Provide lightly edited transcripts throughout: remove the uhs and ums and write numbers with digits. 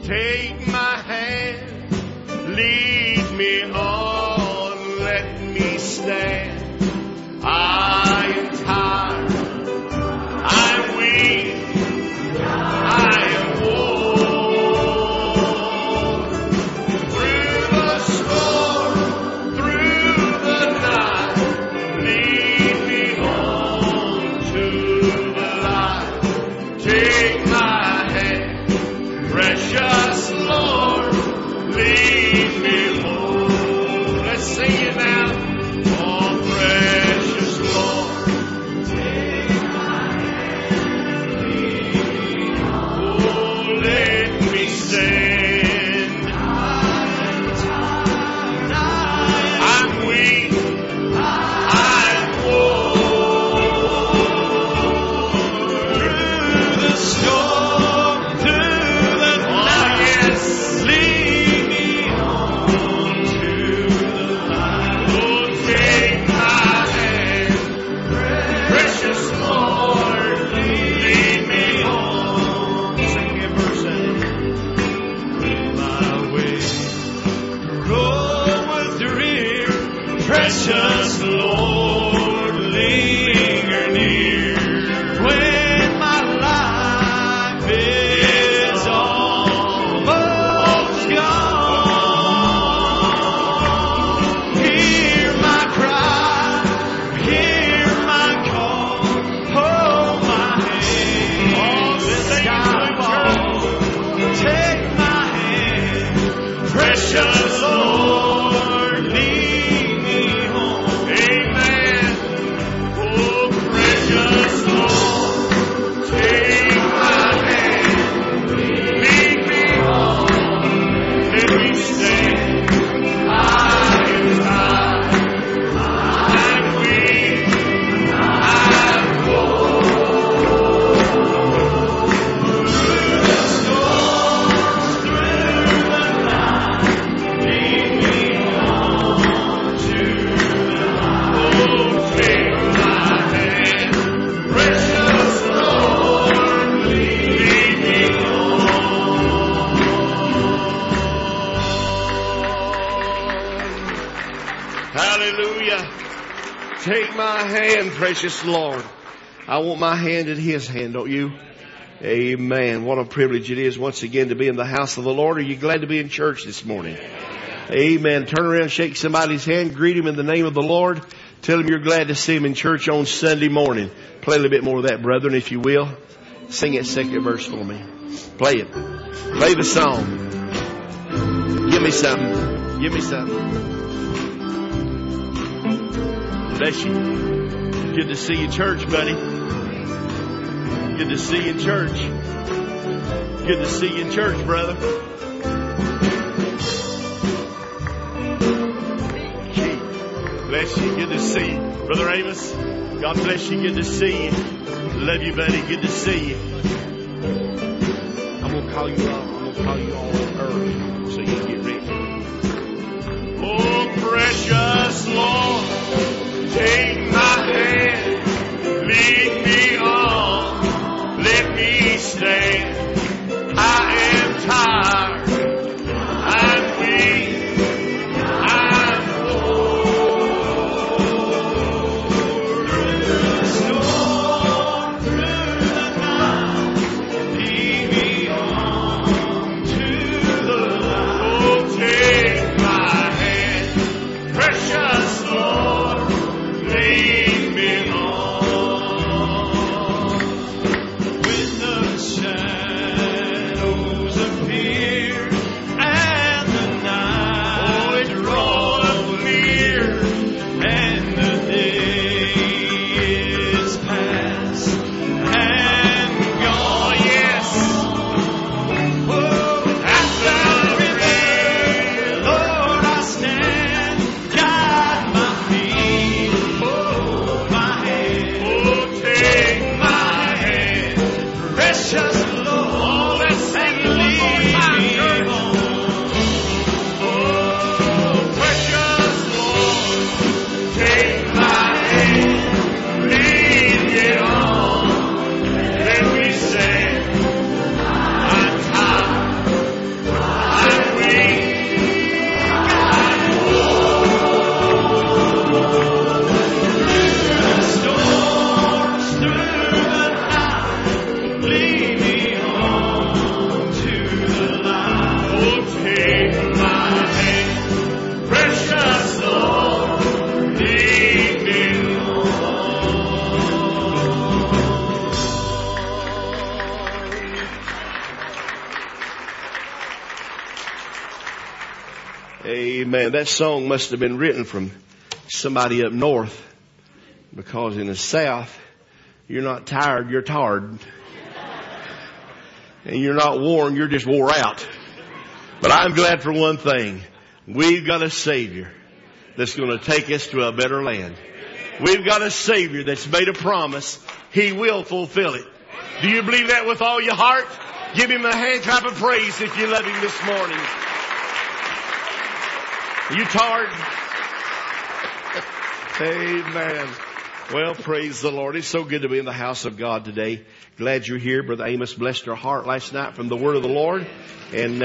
Take my hand, lead me on, let me stand. I am tired, I'm weak, I am worn. Through the storm, through the night, lead me on to the light. Take my hand, precious Lord, lead me home. Let's sing it now. Oh, precious Lord, take my hand, lead me home. Oh, let me stand. I'm tired, I'm weak, I'm worn. Through the storm, through the night, lead me on to the light. Oh, take my hand, precious Lord, lead me home. Sing it, verse 8. My way, road was drear, precious Lord, linger near. When my life is almost gone, hear my cry, hear my call, hold my hand, this sky falls. Take my hand, precious Lord, lead me home. Amen. Oh, precious Lord, take my hand, lead me home. Let me stand. I am tired, I'm weak, I'm worn. Through the storms, through the night, lead me on to the light. Oh, take my hand, precious Lord, lead me home. Hallelujah. Take my hand, precious Lord. I want my hand in His hand, don't you? Amen. What a privilege it is once again to be in the house of the Lord. Are you glad to be in church this morning? Amen. Turn around, shake somebody's hand, greet him in the name of the Lord. Tell him you're glad to see him in church on Sunday morning. Play a little bit more of that, brethren, if you will. Sing that second verse for me. Play it. Play the song. Give me something. Give me something. Bless you. Good to see you in church, buddy. Good to see you in church. Good to see you in church, brother. Bless you. Good to see you. Brother Amos, God bless you. Good to see you. Love you, buddy. Good to see you. I'm going to call you all early so you can get ready. Oh, precious Lord, take my hand, lead me on, let me stand. I am tired, I'm weak, I'm worn. Through the storm, through the night, lead me on to Amen. That song must have been written from somebody up north, because in the south, you're not tired, you're tarred. And you're not worn, you're just wore out. But I'm glad for one thing. We've got a Savior that's going to take us to a better land. We've got a Savior that's made a promise. He will fulfill it. Do you believe that with all your heart? Give Him a hand clap of praise if you love Him this morning. Are you tired? Amen. Well, praise the Lord. It's so good to be in the house of God today. Glad you're here. Brother Amos blessed our heart last night from the Word of the Lord. And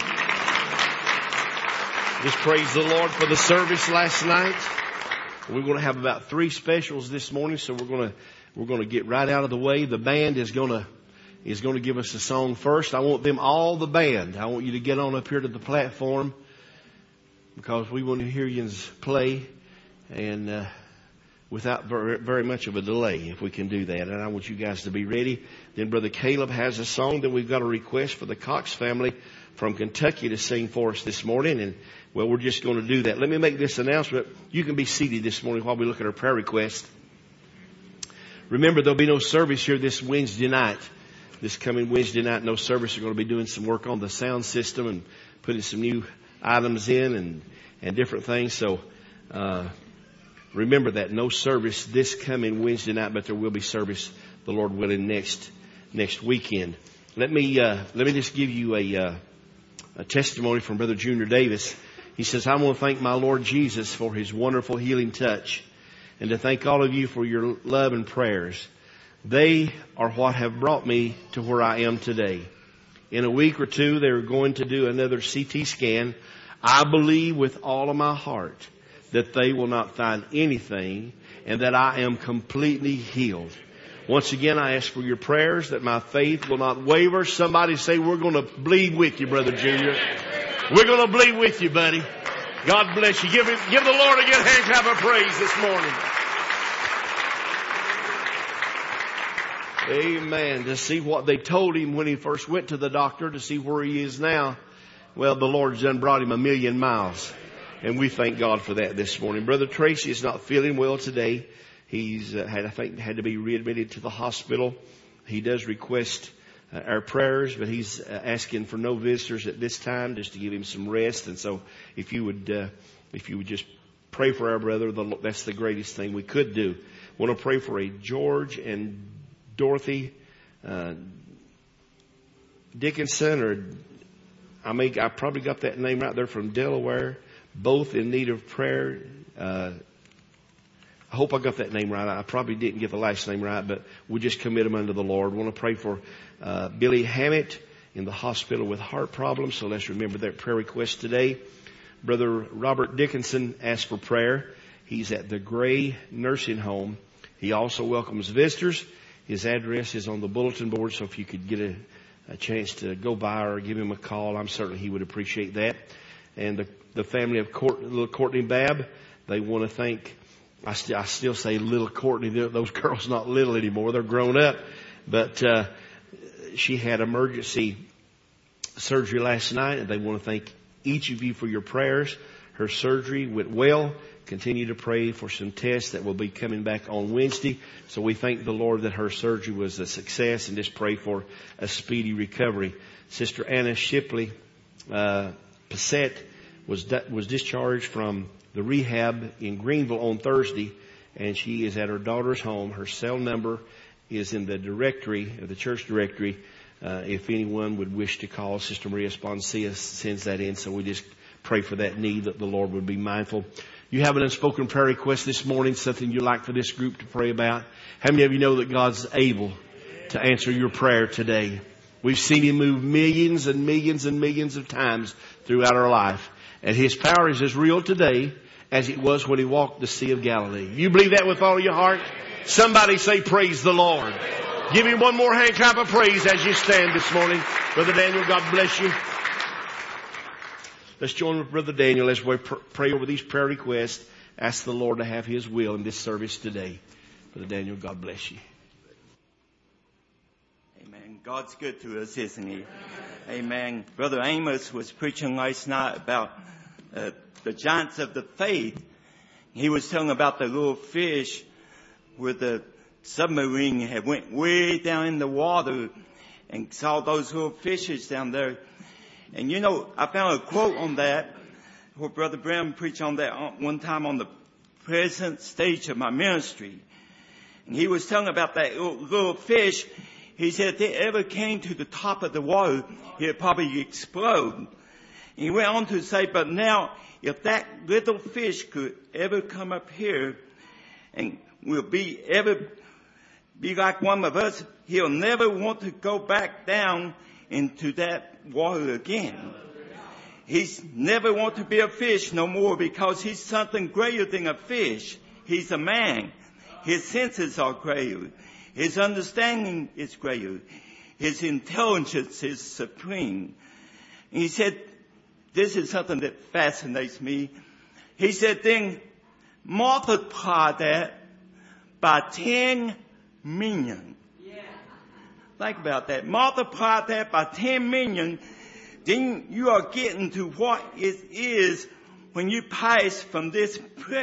just praise the Lord for the service last night. We're going to have about 3 specials this morning, so we're going to get right out of the way. The band is going to give us a song first. I want them, all the band, I want you to get on up here to the platform, because we want to hear you play, and without very much of a delay, if we can do that. And I want you guys to be ready. Then Brother Caleb has a song. Then we've got a request for the Cox family from Kentucky to sing for us this morning. And, well, we're just going to do that. Let me make this announcement. You can be seated this morning while we look at our prayer request. Remember, there'll be no service here this Wednesday night. This coming Wednesday night, no service. We're going to be doing some work on the sound system and putting some new items in and different things. So, remember that. No service this coming Wednesday night, but there will be service, the Lord willing, next weekend. Let me just give you a testimony from Brother Junior Davis. He says, I want to thank my Lord Jesus for His wonderful healing touch, and to thank all of you for your love and prayers. They are what have brought me to where I am today. In a week or two, they're going to do another CT scan. I believe with all of my heart that they will not find anything, and that I am completely healed. Once again, I ask for your prayers that my faith will not waver. Somebody say, we're going to believe with you, Brother Junior. We're going to believe with you, buddy. God bless you. Give the Lord a good hand clap of praise this morning. Amen. To see what they told him when he first went to the doctor, to see where he is now. Well, the Lord's done brought him 1,000,000 miles. And we thank God for that this morning. Brother Tracy is not feeling well today. He's had to be readmitted to the hospital. He does request our prayers, but he's asking for no visitors at this time, just to give him some rest. And so, if you would just pray for our brother, that's the greatest thing we could do. I want to pray for a George and Dorothy Dickinson, or I probably got that name right. They're from Delaware. Both in need of prayer. I hope I got that name right. I probably didn't get the last name right, but we'll just commit them unto the Lord. We want to pray for Billy Hammett in the hospital with heart problems. So let's remember that prayer request today. Brother Robert Dickinson asked for prayer. He's at the Gray Nursing Home. He also welcomes visitors. His address is on the bulletin board, so if you could get a chance to go by or give him a call, I'm certain he would appreciate that. And the family of little Courtney Babb, they want to thank, I still say little Courtney, those girls not little anymore, they're grown up, but she had emergency surgery last night, and they want to thank each of you for your prayers. Her surgery went well. Continue to pray for some tests that will be coming back on Wednesday. So we thank the Lord that her surgery was a success, and just pray for a speedy recovery. Sister Anna Shipley Passett was discharged from the rehab in Greenville on Thursday, and she is at her daughter's home. Her cell number is in the directory, the church directory. If anyone would wish to call, Sister Maria Sponcia sends that in. So we just pray for that need, that the Lord would be mindful. You have an unspoken prayer request this morning, something you'd like for this group to pray about. How many of you know that God's able to answer your prayer today? We've seen Him move millions and millions and millions of times throughout our life. And His power is as real today as it was when He walked the Sea of Galilee. You believe that with all your heart? Somebody say, praise the Lord. Give Him one more hand clap of praise as you stand this morning. Brother Daniel, God bless you. Let's join with Brother Daniel as we pray over these prayer requests. Ask the Lord to have His will in this service today. Brother Daniel, God bless you. Amen. God's good to us, isn't He? Amen. Brother Amos was preaching last night about the giants of the faith. He was telling about the little fish where the submarine had went way down in the water and saw those little fishes down there. And you know, I found a quote on that where Brother Branham preached on that one time on the present stage of my ministry. And he was telling about that little fish. He said if they ever came to the top of the water, it'd probably explode. And he went on to say, but now if that little fish could ever come up here and will ever be like one of us, he'll never want to go back down into that water again. He's never want to be a fish no more because he's something greater than a fish. He's a man. His senses are greater. His understanding is greater. His intelligence is supreme. And he said, this is something that fascinates me. He said, then multiply that by 10 million. Yeah. Think about that. Multiply that by 10 million. Then you are getting to what it is when you pass from this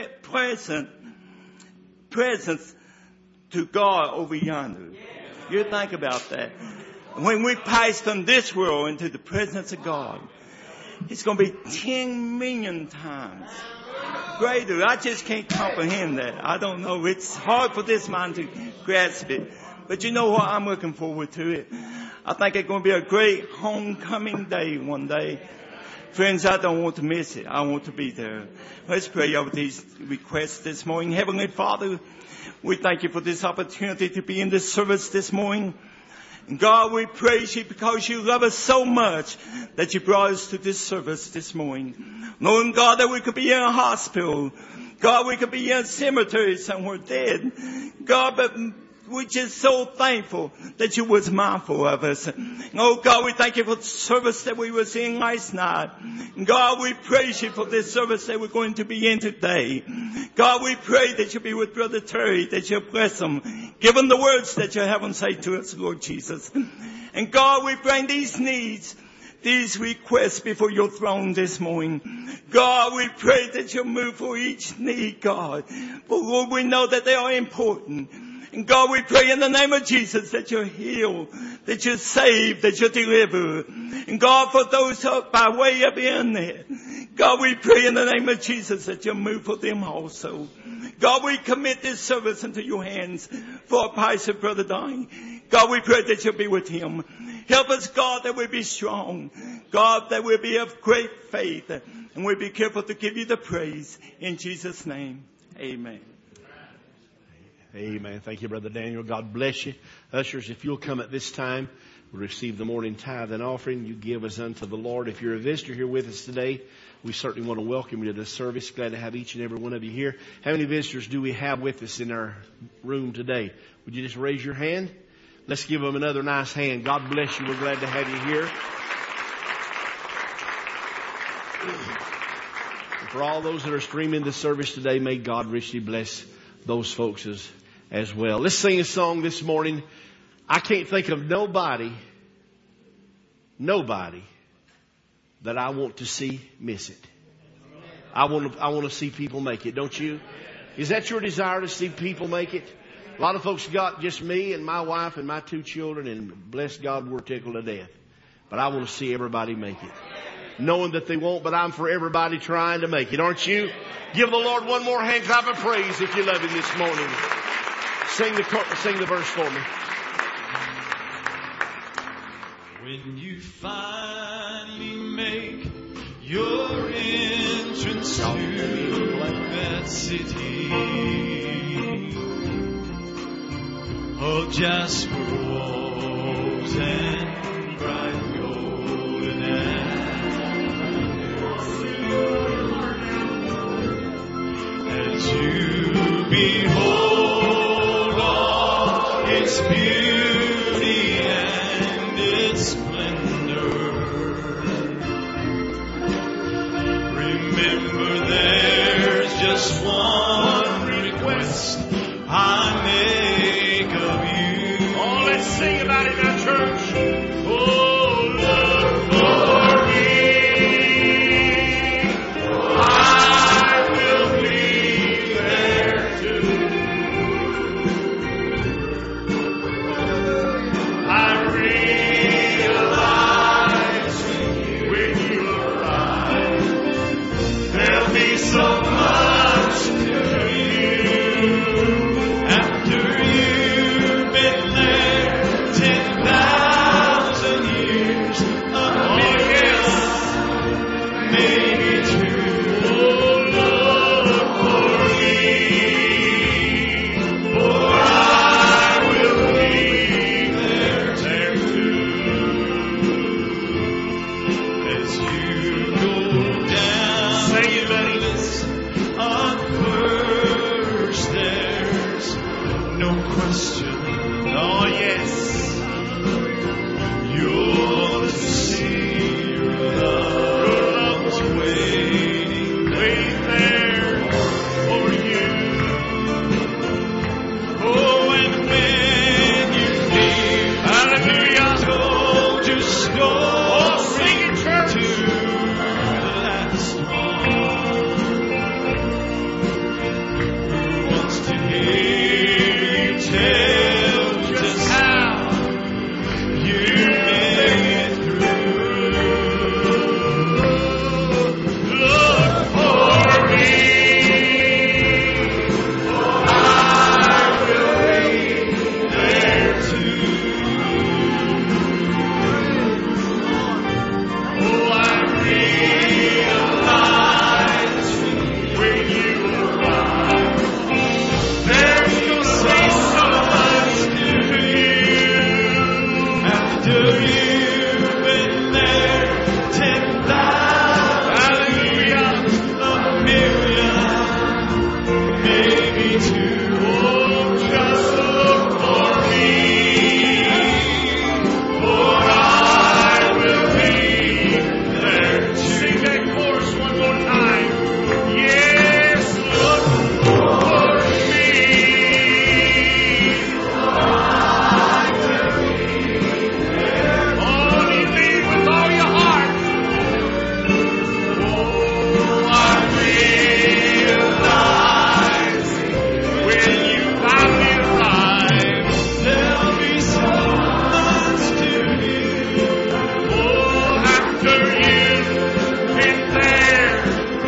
presence to God over yonder. You think about that. When we pass from this world into the presence of God, it's going to be 10 million times greater. I just can't comprehend that. I don't know. It's hard for this mind to grasp it. But you know what? I'm looking forward to it. I think it's going to be a great homecoming day one day. Friends, I don't want to miss it. I want to be there. Let's pray over these requests this morning. Heavenly Father, we thank you for this opportunity to be in this service this morning. God, we praise you because you love us so much that you brought us to this service this morning. Knowing, God, that we could be in a hospital. God, we could be in a cemetery somewhere dead. God, but we're just so thankful that you was mindful of us. Oh God, we thank you for the service that we was in last night. God, we praise you for this service that we're going to be in today. God, we pray that you'll be with Brother Terry, that you'll bless him. Give him the words that you have him say to us, Lord Jesus. And God, we bring these needs, these requests before your throne this morning. God, we pray that you'll move for each need, God. For Lord, we know that they are important. And God, we pray in the name of Jesus that you heal, that you save, that you deliver. And God, for those who are by way of internet, God, we pray in the name of Jesus that you move for them also. God, we commit this service into your hands for Pastor Brother Donnie. God, we pray that you'll be with him. Help us, God, that we be strong. God, that we be of great faith. And we be careful to give you the praise. In Jesus' name, amen. Amen. Thank you, Brother Daniel. God bless you. Ushers, if you'll come at this time, we'll receive the morning tithe and offering. You give us unto the Lord. If you're a visitor here with us today, we certainly want to welcome you to this service. Glad to have each and every one of you here. How many visitors do we have with us in our room today? Would you just raise your hand? Let's give them another nice hand. God bless you. We're glad to have you here. And for all those that are streaming the service today, may God richly bless those folks as well. Let's sing a song this morning. I can't think of nobody that I want to see miss it. I want to see people make it, don't you? Is that your desire, to see people make it? A lot of folks got just me and my wife and my 2 children, and bless God, we're tickled to death. But I want to see everybody make it. Knowing that they won't, but I'm for everybody trying to make it, aren't you? Give the Lord one more hand clap of praise if you love him this morning. Sing the verse for me. When you finally make your entrance to that city of jasper walls and bright golden as you behold all its beauty and its splendor, remember there's just one request I make of you. Oh, let's sing about it now, church. Oh, love for me. Oh, been there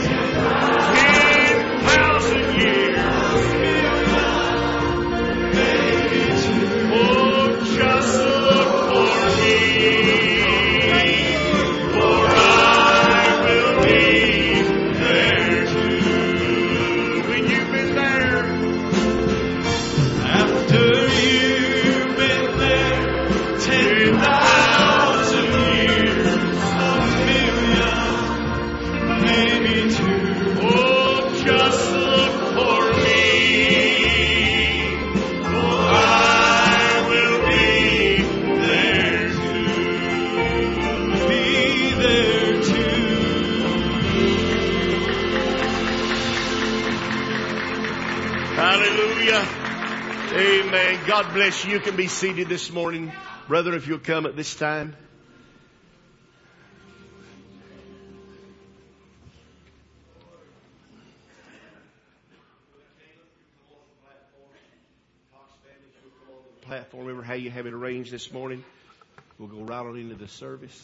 10,000 years. Oh, just look for me, for I will be there too. When you've been there, After you've been there 10,000 years, a million, maybe two. oh, just look for me, for I will be there too. Be there too. Hallelujah. Amen. God bless you. You can be seated this morning. Brother, if you'll come at this time. Platform, remember how you have it arranged this morning. We'll go right on into the service.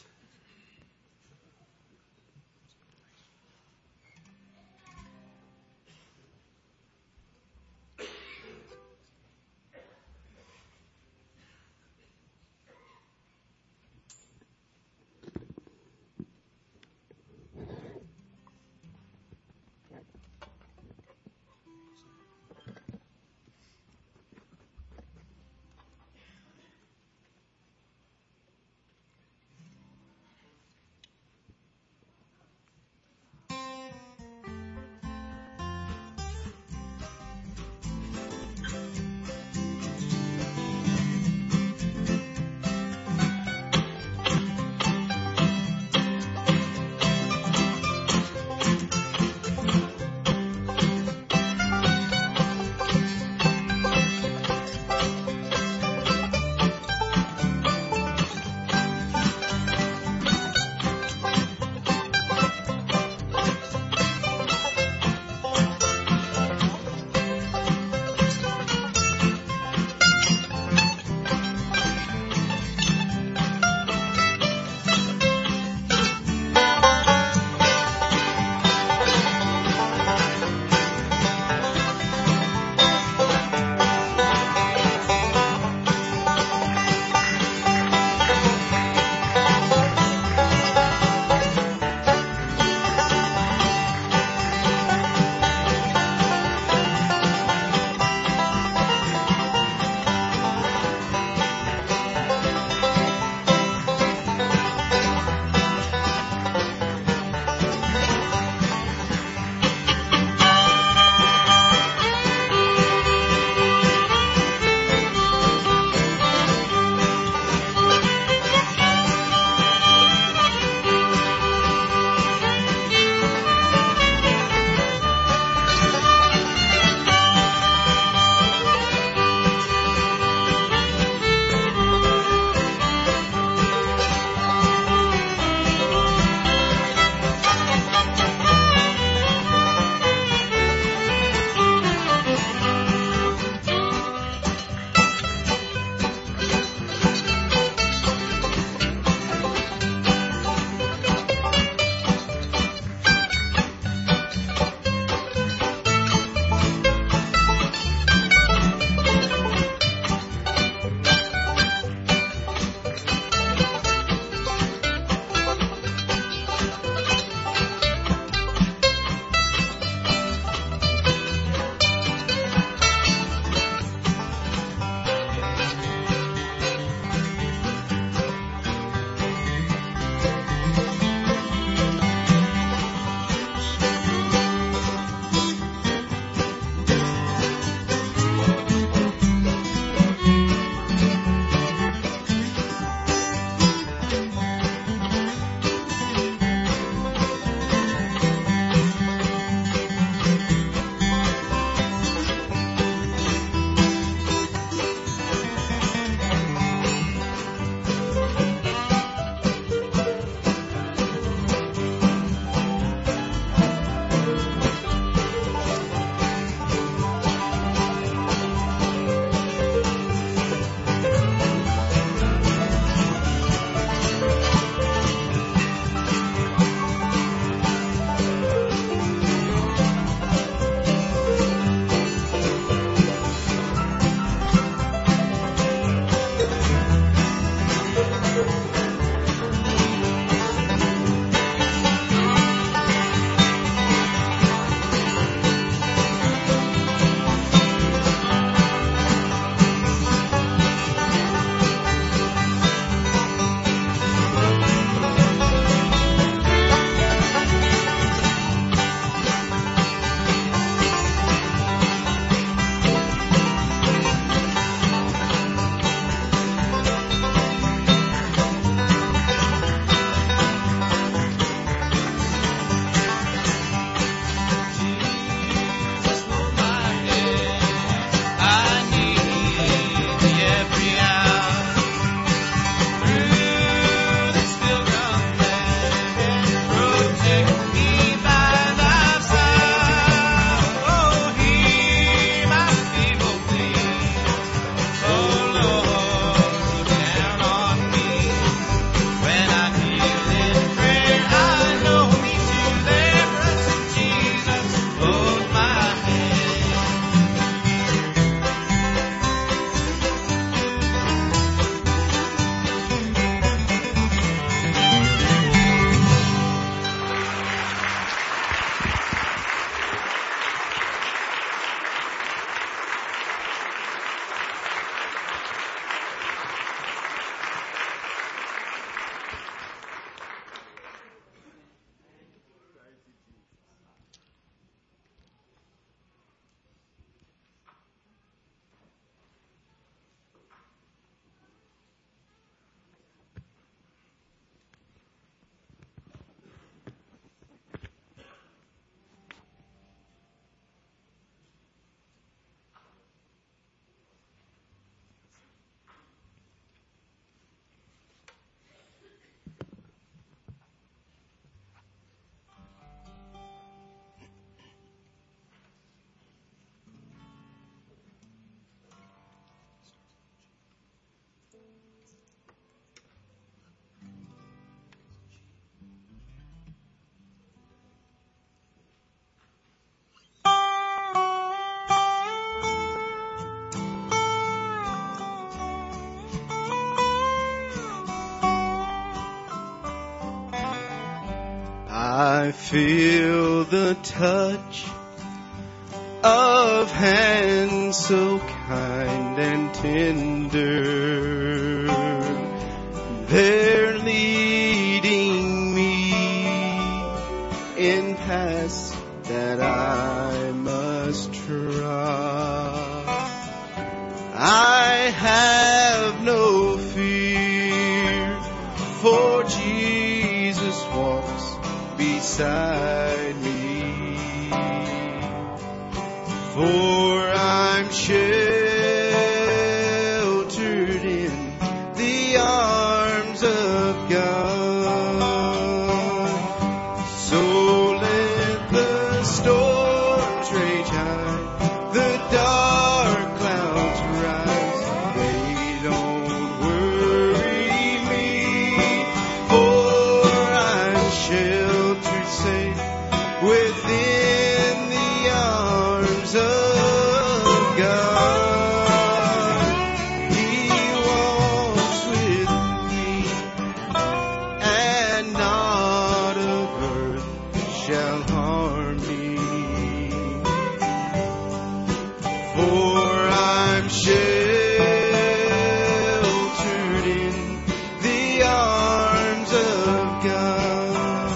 I feel the touch of hands so kind and tender. They're leading me in paths that I must trust. I have no fear, for Jesus walks beside me. For I'm sheltered in the arms of God. So let the storms rage high, the dark clouds rise, they don't worry me. For I'm sheltered safe within the arms of God. He walks with me, and not of earth shall harm me. For I'm sheltered in the arms of God.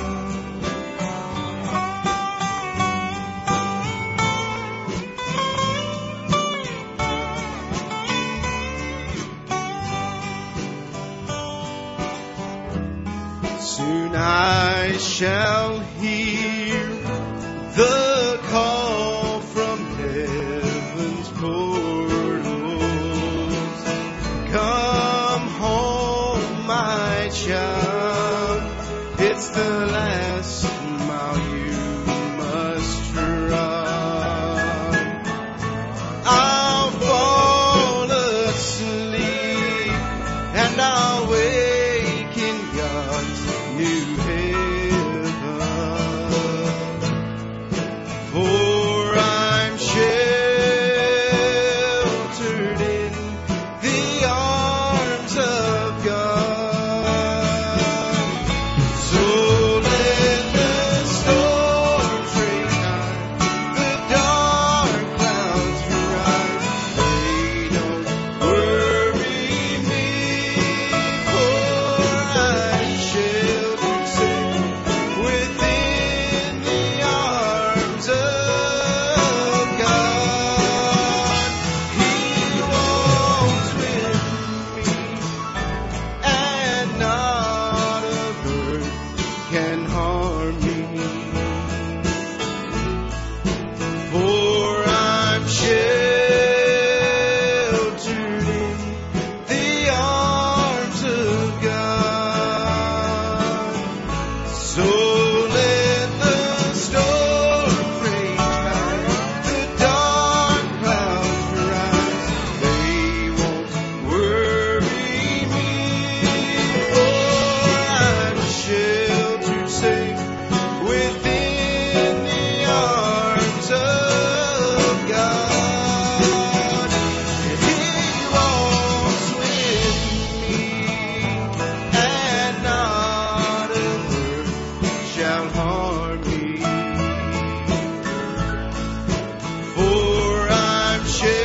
Soon I shall hear the call from heaven's portals. Come home, my child. It's the last mile you must run. I'll fall asleep and I'll wake in God's new heaven. For I'm sheltered in the arms of God. So let the storms rage high, the dark clouds rise, they don't worry me. For I'm sheltered safe within the arms of God. He walks with me, and not of earth can harm me. For I'm sheltered in the arms of God. So let the storm rage high, the dark clouds rise, they won't worry me. For I'm sheltered safe within the arms of God. He walks with me, and not of earth shall harm me. For I'm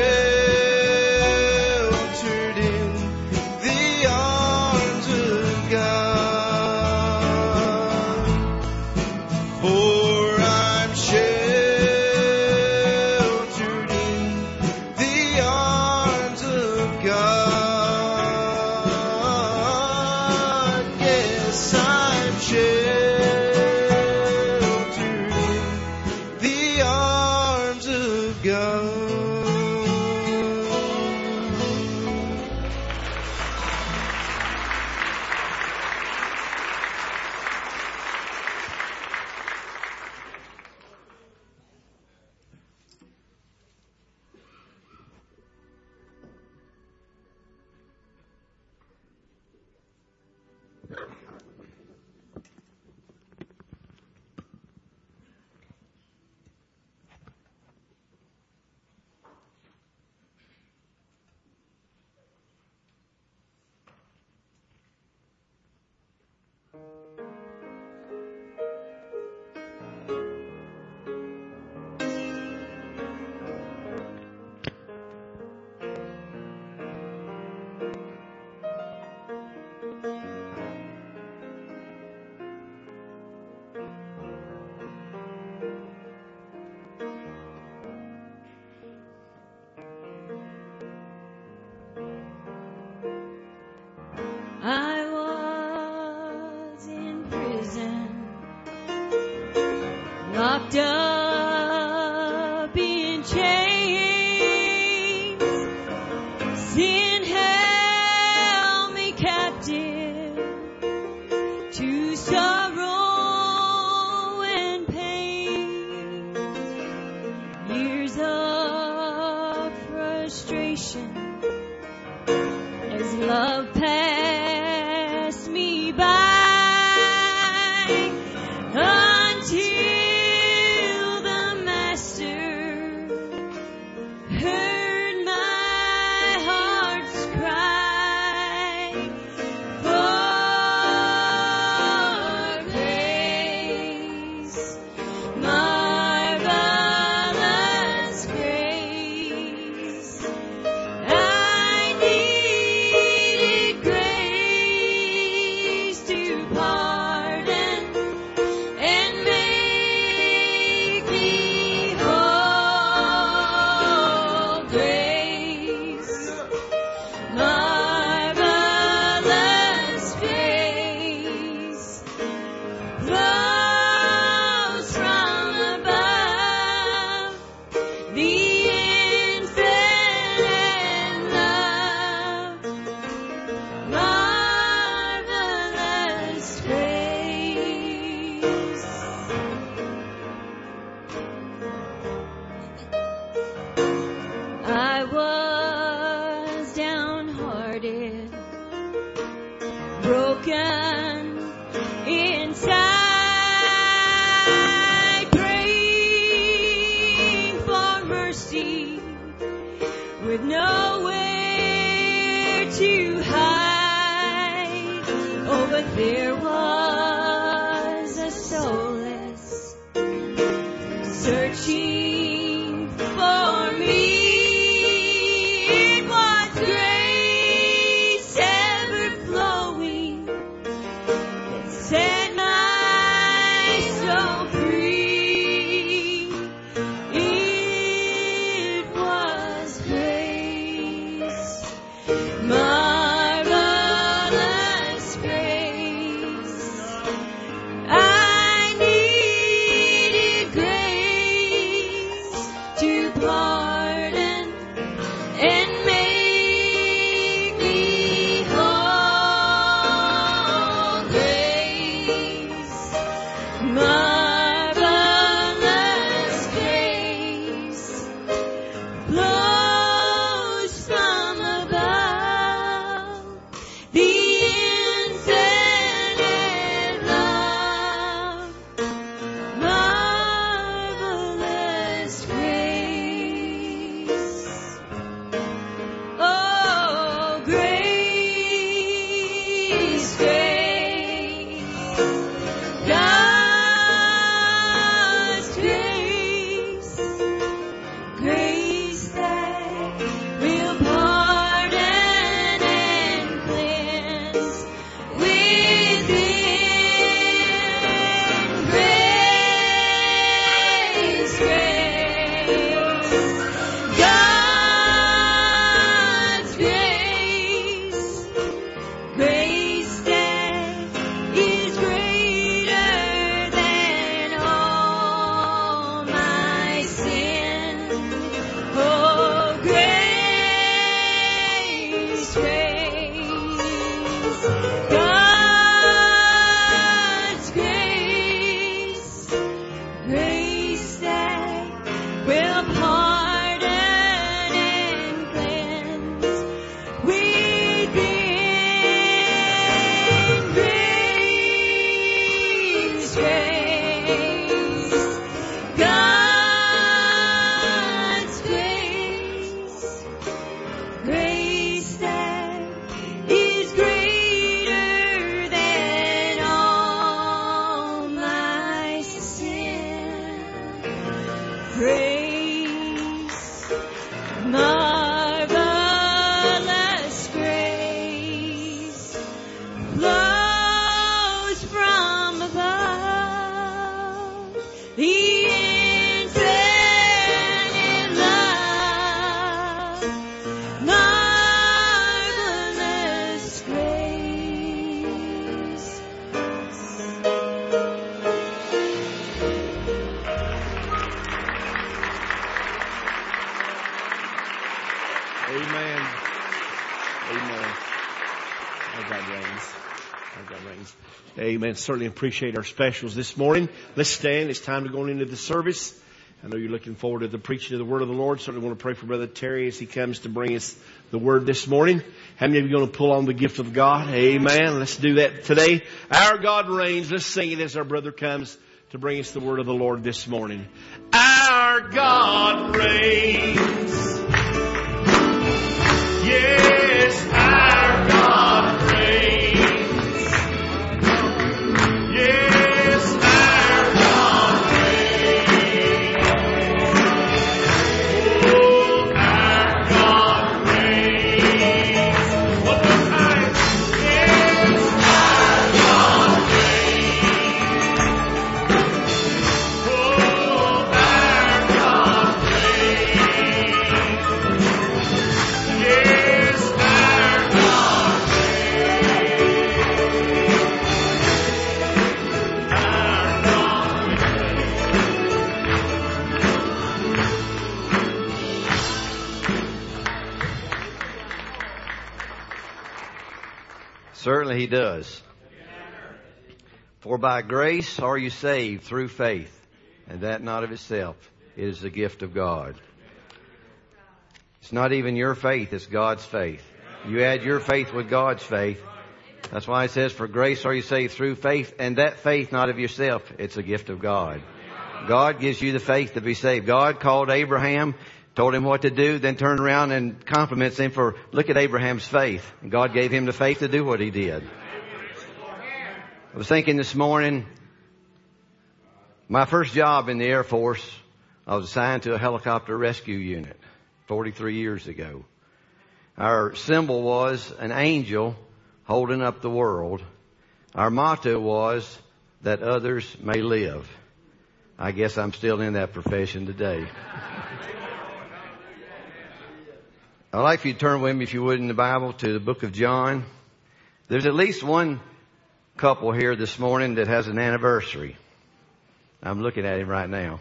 sheltered in the arms of God. For I'm sheltered in the arms of God. Yes, I'm sheltered locked up in chains. Sin held me captive to sorrow and pain. Years of frustration as love passed me by. There was a solace searching for me. It was grace ever flowing that set my soul free. It was grace, marvelous grace. I needed grace to pardon and make me whole. Grace, marvelous grace, flows from above. The infinite love, marvelous grace. Oh, grace, grace, God's grace, grace that will pardon and cleanse within. Grace, grace, God's grace, grace that is greater than all my sin. Oh, grace, grace, God's grace, grace that will pardon and cleanse within. Grace, grace, God's grace, grace that is greater than all my sin. Grace, marvelous grace, flows from above. The infinite love, marvelous grace. Amen. Amen. Oh, God reigns. Oh, God reigns. Amen. Certainly appreciate our specials this morning. Let's stand. It's time to go into the service. I know you're looking forward to the preaching of the Word of the Lord. Certainly want to pray for Brother Terry as he comes to bring us the Word this morning. How many of you are going to pull on the gift of God? Amen. Let's do that today. Our God reigns. Let's sing it as our brother comes to bring us the Word of the Lord this morning. Our God reigns. Yes, our God reigns. Yes, our God reigns. Oh, our God reigns. One more time. Yes, our God reigns. Oh, our God reigns. Yes, our God Certainly He does. For by grace are you saved through faith, and that not of itself. It is the gift of God. It's not even your faith, it's God's faith. You add your faith with God's faith. That's why it says, for grace are you saved through faith, and that faith not of yourself. It's a gift of God. God gives you the faith to be saved. God called Abraham, told him what to do, then turned around and compliments him for, look at Abraham's faith. And God gave him the faith to do what he did. I was thinking this morning, my first job in the Air Force, I was assigned to a helicopter rescue unit 43 years ago. Our symbol was an angel holding up the world. Our motto was that others may live. I guess I'm still in that profession today. I'd like for you to turn with me, if you would, in the Bible to the book of John. There's at least one couple here this morning that has an anniversary. I'm looking at him right now.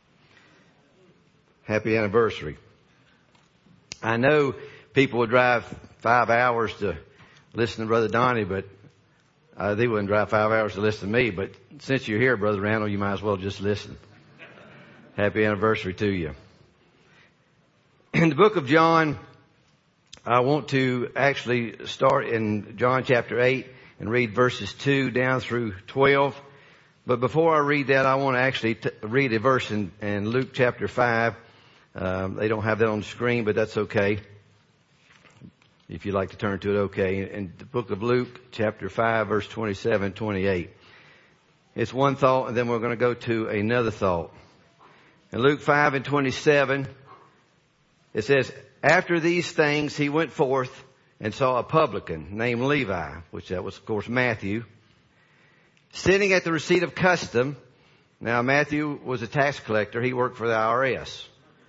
Happy anniversary. I know people would drive 5 hours to listen to Brother Donnie, but they wouldn't drive 5 hours to listen to me. But since you're here, Brother Randall, you might as well just listen. Happy anniversary to you. In the book of John, I want to actually start in John chapter 8 and read verses 2 down through 12. But before I read that, I want to actually read a verse in Luke chapter 5. They don't have that on the screen, but that's okay. If you'd like to turn to it, okay. In the book of Luke chapter 5, verse 27, 28. It's one thought, and then we're going to go to another thought. In Luke 5 and 27, it says, after these things he went forth and saw a publican named Levi, which that was, of course, Matthew, sitting at the receipt of custom. Now, Matthew was a tax collector. He worked for the IRS.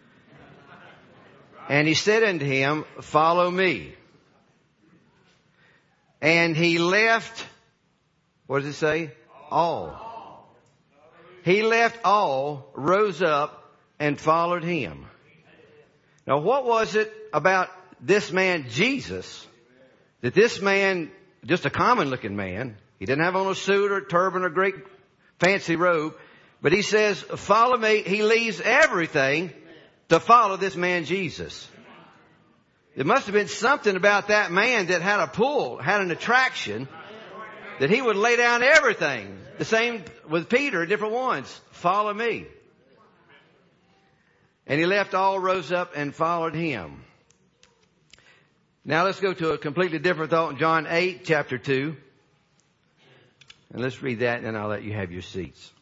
And he said unto him, follow me. And he left, what does it say? All. He left all, rose up, and followed him. Now, what was it about this man, Jesus, that this man, just a common looking man, he didn't have on a suit or a turban or great fancy robe, but he says, follow me. He leaves everything to follow this man, Jesus. There must have been something about that man that had a pull, had an attraction, that he would lay down everything. The same with Peter, different ones. Follow me. And he left all, rose up, and followed him. Now let's go to a completely different thought in John 8, chapter 2. And let's read that, and then I'll let you have your seats.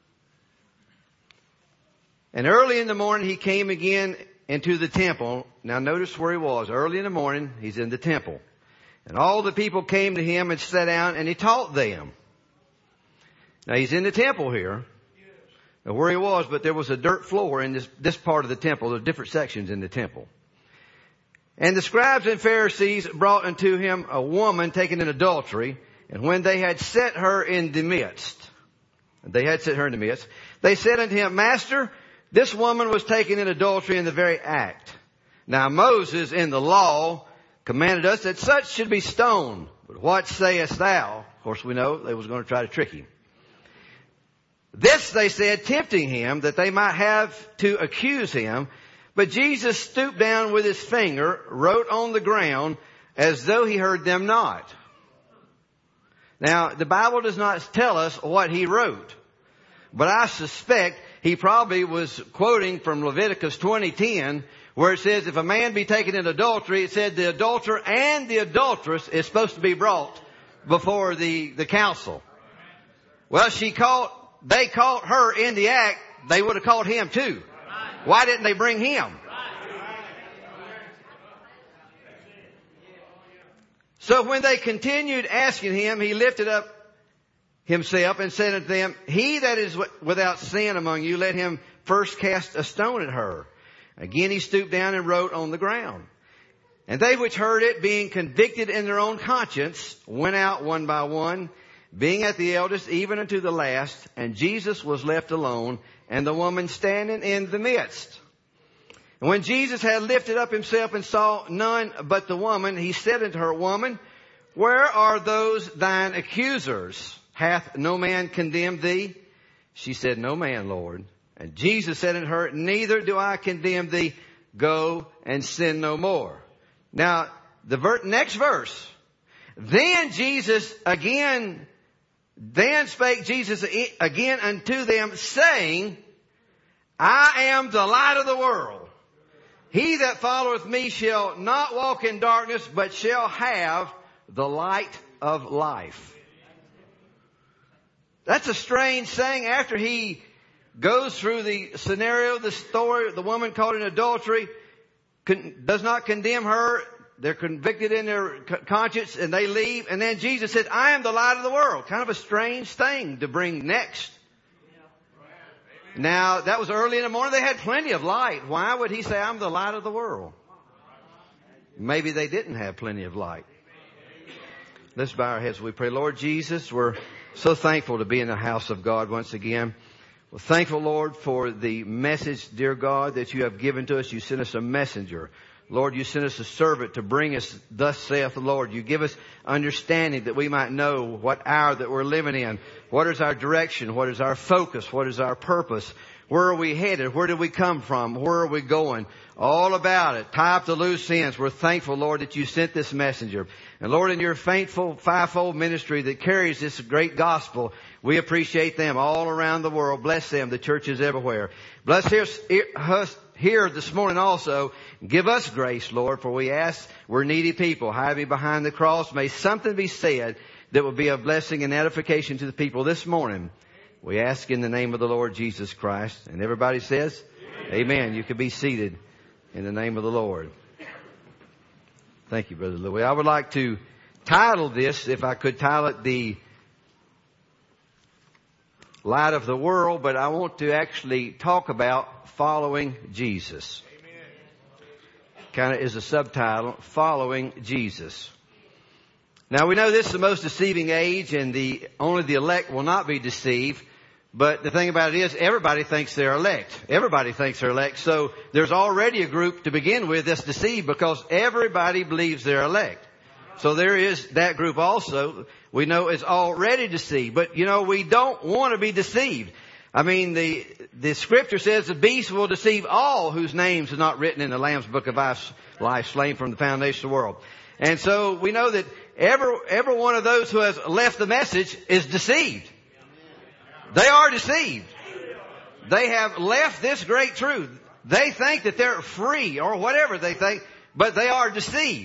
And early in the morning he came again into the temple. Now notice where he was. Early in the morning, he's in the temple. And all the people came to him and sat down, and he taught them. Now he's in the temple here. Now where he was, but there was a dirt floor in this part of the temple. There are different sections in the temple. And the scribes and Pharisees brought unto him a woman taken in adultery. And when they had set her in the midst, they said unto him, Master, this woman was taken in adultery in the very act. Now Moses in the law commanded us that such should be stoned. But what sayest thou? Of course we know they was going to try to trick him. This they said, tempting him, that they might have to accuse him. But Jesus stooped down with his finger, wrote on the ground, as though he heard them not. Now, the Bible does not tell us what he wrote. But I suspect he probably was quoting from Leviticus 20:10, where it says, if a man be taken in adultery, it said the adulterer and the adulteress is supposed to be brought before the council. Well, they caught her in the act. They would have caught him too. Why didn't they bring him? So when they continued asking him, he lifted up himself and said unto them, he that is without sin among you, let him first cast a stone at her. Again he stooped down and wrote on the ground. And they which heard it, being convicted in their own conscience, went out one by one, being at the eldest even unto the last. And Jesus was left alone, and the woman standing in the midst. And when Jesus had lifted up himself and saw none but the woman, he said unto her, Woman, where are those thine accusers? Hath no man condemned thee? She said, No man, Lord. And Jesus said unto her, Neither do I condemn thee. Go and sin no more. Now, the next verse. Then spake Jesus again unto them, saying, I am the light of the world. He that followeth me shall not walk in darkness, but shall have the light of life. That's a strange saying. After he goes through the scenario, the story, the woman caught in adultery, does not condemn her. They're convicted in their conscience and they leave. And then Jesus said, I am the light of the world. Kind of a strange thing to bring next. Now, that was early in the morning. They had plenty of light. Why would he say, I'm the light of the world? Maybe they didn't have plenty of light. Let's bow our heads as we pray. Lord Jesus, we're so thankful to be in the house of God once again. We're thankful, Lord, for the message, dear God, that you have given to us. You sent us a messenger. Lord, you sent us a servant to bring us, thus saith the Lord. You give us understanding that we might know what hour that we're living in. What is our direction? What is our focus? What is our purpose? Where are we headed? Where did we come from? Where are we going? All about it. Tie up the loose ends. We're thankful, Lord, that you sent this messenger. And Lord, in your faithful fivefold ministry that carries this great gospel, we appreciate them all around the world. Bless them, the churches everywhere. Bless us here this morning also. Give us grace, Lord, for we ask, we're needy people. Hide me behind the cross. May something be said that will be a blessing and edification to the people this morning. We ask in the name of the Lord Jesus Christ. And everybody says, Amen. You can be seated in the name of the Lord. Thank you, Brother Louis. I would like to title this, if I could title it, The Light of the World, but I want to actually talk about following Jesus. Kind of is a subtitle, Following Jesus. Now we know this is the most deceiving age, and only the elect will not be deceived. But the thing about it is, everybody thinks they're elect. Everybody thinks they're elect. So there's already a group to begin with that's deceived because everybody believes they're elect. So there is that group also we know is already deceived. But you know, we don't want to be deceived. I mean, the scripture says the beast will deceive all whose names are not written in the Lamb's book of life, slain from the foundation of the world. And so we know that every one of those who has left the message is deceived. They are deceived. They have left this great truth. They think that they're free or whatever they think, but they are deceived.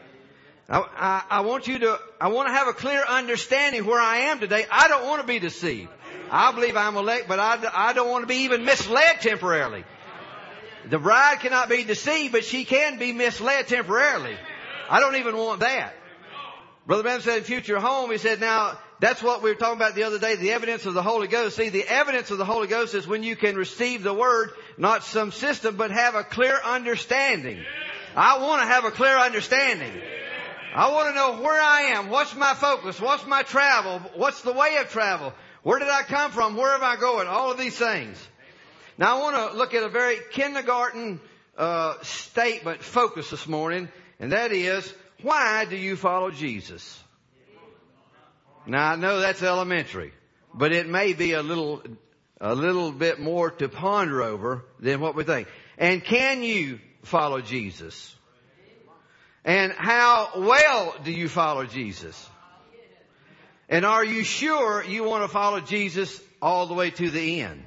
I want to have a clear understanding where I am today. I don't want to be deceived. I believe I'm elect, but I don't want to be even misled temporarily. The bride cannot be deceived, but she can be misled temporarily. I don't even want that. Brother Branham said in Future Home, he said, now, that's what we were talking about the other day, the evidence of the Holy Ghost. See, the evidence of the Holy Ghost is when you can receive the Word, not some system, but have a clear understanding. I want to have a clear understanding. I want to know where I am. What's my focus? What's my travel? What's the way of travel? Where did I come from? Where am I going? All of these things. Now I want to look at a very kindergarten statement focus this morning, and that is, why do you follow Jesus? Now I know that's elementary, but it may be a little bit more to ponder over than what we think. And can you follow Jesus? And how well do you follow Jesus? And are you sure you want to follow Jesus all the way to the end?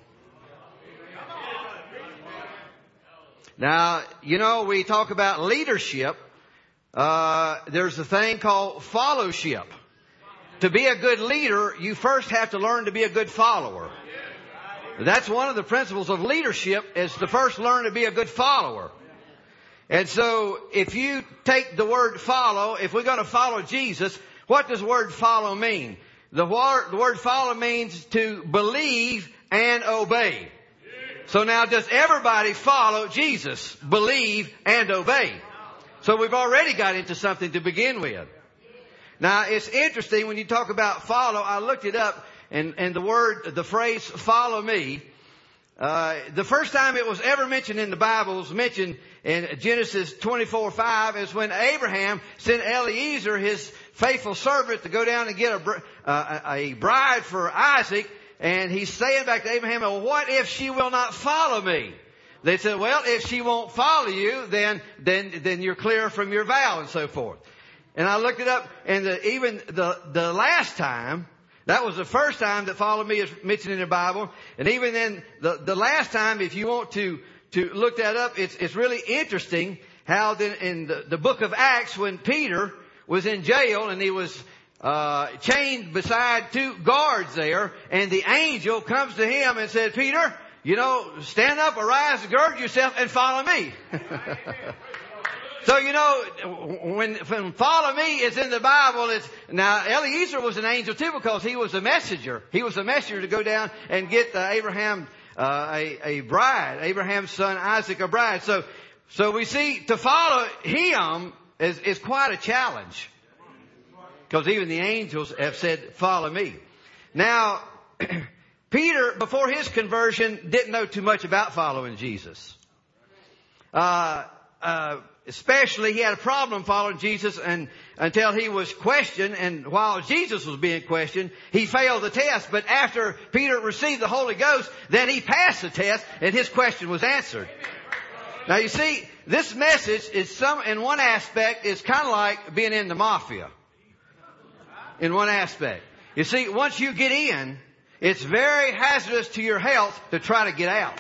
Now, you know, we talk about leadership. There's a thing called fellowship. To be a good leader, you first have to learn to be a good follower. That's one of the principles of leadership, is to first learn to be a good follower. And so if you take the word follow, if we're going to follow Jesus, what does the word follow mean? The word follow means to believe and obey. So now does everybody follow Jesus? Believe and obey. So we've already got into something to begin with. Now it's interesting when you talk about follow, I looked it up, and the phrase follow me, the first time it was ever mentioned in the Bible was mentioned in Genesis 24:5, is when Abraham sent Eliezer, his faithful servant, to go down and get a bride for Isaac. And he's saying back to Abraham, well, what if she will not follow me? They said, well, if she won't follow you, then you're clear from your vow and so forth. And I looked it up, and even the last time, that was the first time that follow me is mentioned in the Bible. And even then, the last time, if you want to look that up, it's really interesting how then in the book of Acts, when Peter was in jail and he was chained beside two guards there, and the angel comes to him and said, Peter, you know, stand up, arise, gird yourself, and follow me. So, you know, when follow me is in the Bible, now Eliezer was an angel too, because he was a messenger. He was a messenger to go down and get Abraham a bride, Abraham's son Isaac a bride. So we see to follow him is quite a challenge, because even the angels have said, follow me. Now, Peter, before his conversion, didn't know too much about following Jesus. Especially, he had a problem following Jesus until he was questioned, and while Jesus was being questioned, he failed the test. But after Peter received the Holy Ghost, then he passed the test, and his question was answered. Now you see, this message is in one aspect, is kind of like being in the mafia. In one aspect. You see, once you get in, it's very hazardous to your health to try to get out.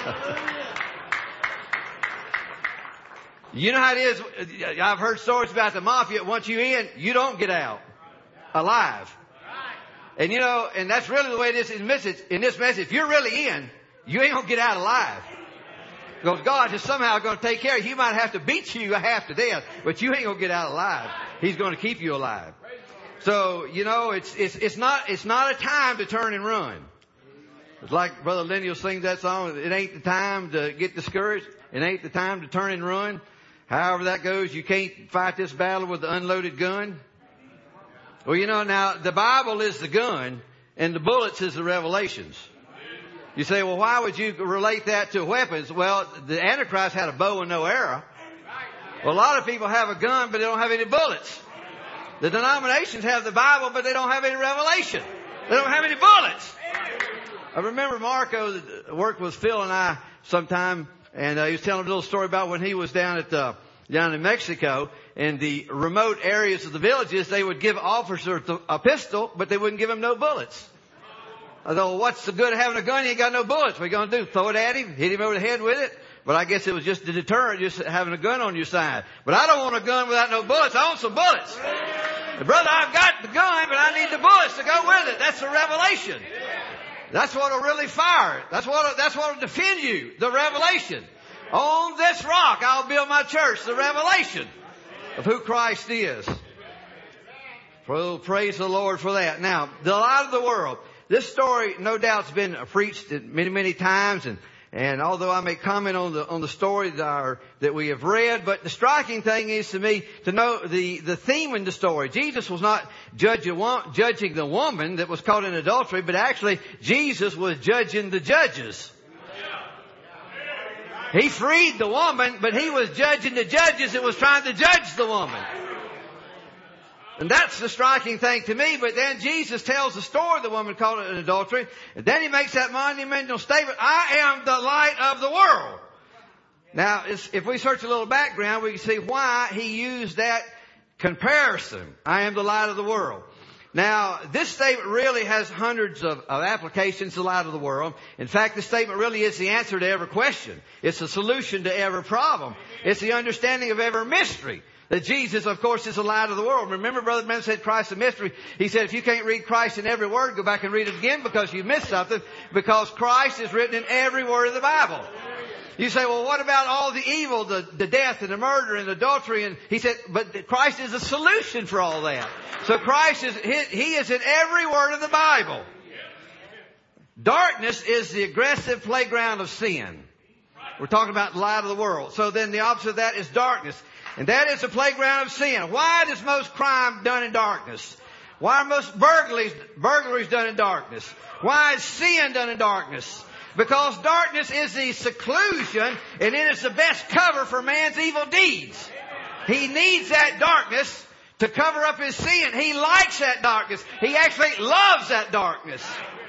You know how it is. I've heard stories about the mafia. Once you're in, you don't get out alive. And you know, and that's really the way it is in this message. If you're really in, you ain't going to get out alive. Because God is somehow going to take care of you. He might have to beat you half to death, but you ain't going to get out alive. He's going to keep you alive. So, you know, it's not a time to turn and run. It's like Brother Lenny will sing that song. It ain't the time to get discouraged. It ain't the time to turn and run. However that goes, you can't fight this battle with the unloaded gun. Well, you know, now the Bible is the gun and the bullets is the revelations. You say, well, why would you relate that to weapons? Well, the Antichrist had a bow and no arrow. Well, a lot of people have a gun, but they don't have any bullets. The denominations have the Bible, but they don't have any revelation. They don't have any bullets. I remember Marco worked with Phil and I sometime, and he was telling a little story about when he was down in Mexico, in the remote areas of the villages, they would give officers a pistol, but they wouldn't give him no bullets. I thought, well, what's the good of having a gun? You ain't got no bullets. What are you going to do? Throw it at him? Hit him over the head with it? But I guess it was just a deterrent, just having a gun on your side. But I don't want a gun without no bullets. I want some bullets. Brother, I've got the gun, but I need the bullets to go with it. That's the revelation. That's what will really fire it. That's what will defend you. The revelation. On this rock, I'll build my church. The revelation of who Christ is. Praise the Lord for that. Now, the light of the world. This story, no doubt, has been preached many, many times, and although I may comment on the story that we have read, but the striking thing is to me to know the theme in the story. Jesus was not judging the woman that was caught in adultery, but actually Jesus was judging the judges. He freed the woman, but he was judging the judges that was trying to judge the woman. And that's the striking thing to me. But then Jesus tells the story of the woman caught in adultery. And then he makes that monumental statement, I am the light of the world. Now, if we search a little background, we can see why he used that comparison. I am the light of the world. Now, this statement really has hundreds of applications, the light of the world. In fact, the statement really is the answer to every question. It's the solution to every problem. It's the understanding of every mystery. That Jesus, of course, is the light of the world. Remember, Brother Ben said Christ is a mystery. He said if you can't read Christ in every word, go back and read it again because you missed something. Because Christ is written in every word of the Bible. You say, well, what about all the evil, the death and the murder and adultery? And he said, but Christ is a solution for all that. So Christ He is in every word of the Bible. Darkness is the aggressive playground of sin. We're talking about the light of the world. So then the opposite of that is darkness. And that is the playground of sin. Why is most crime done in darkness? Why are most burglaries done in darkness? Why is sin done in darkness? Because darkness is the seclusion, and it is the best cover for man's evil deeds. He needs that darkness to cover up his sin. He likes that darkness. He actually loves that darkness.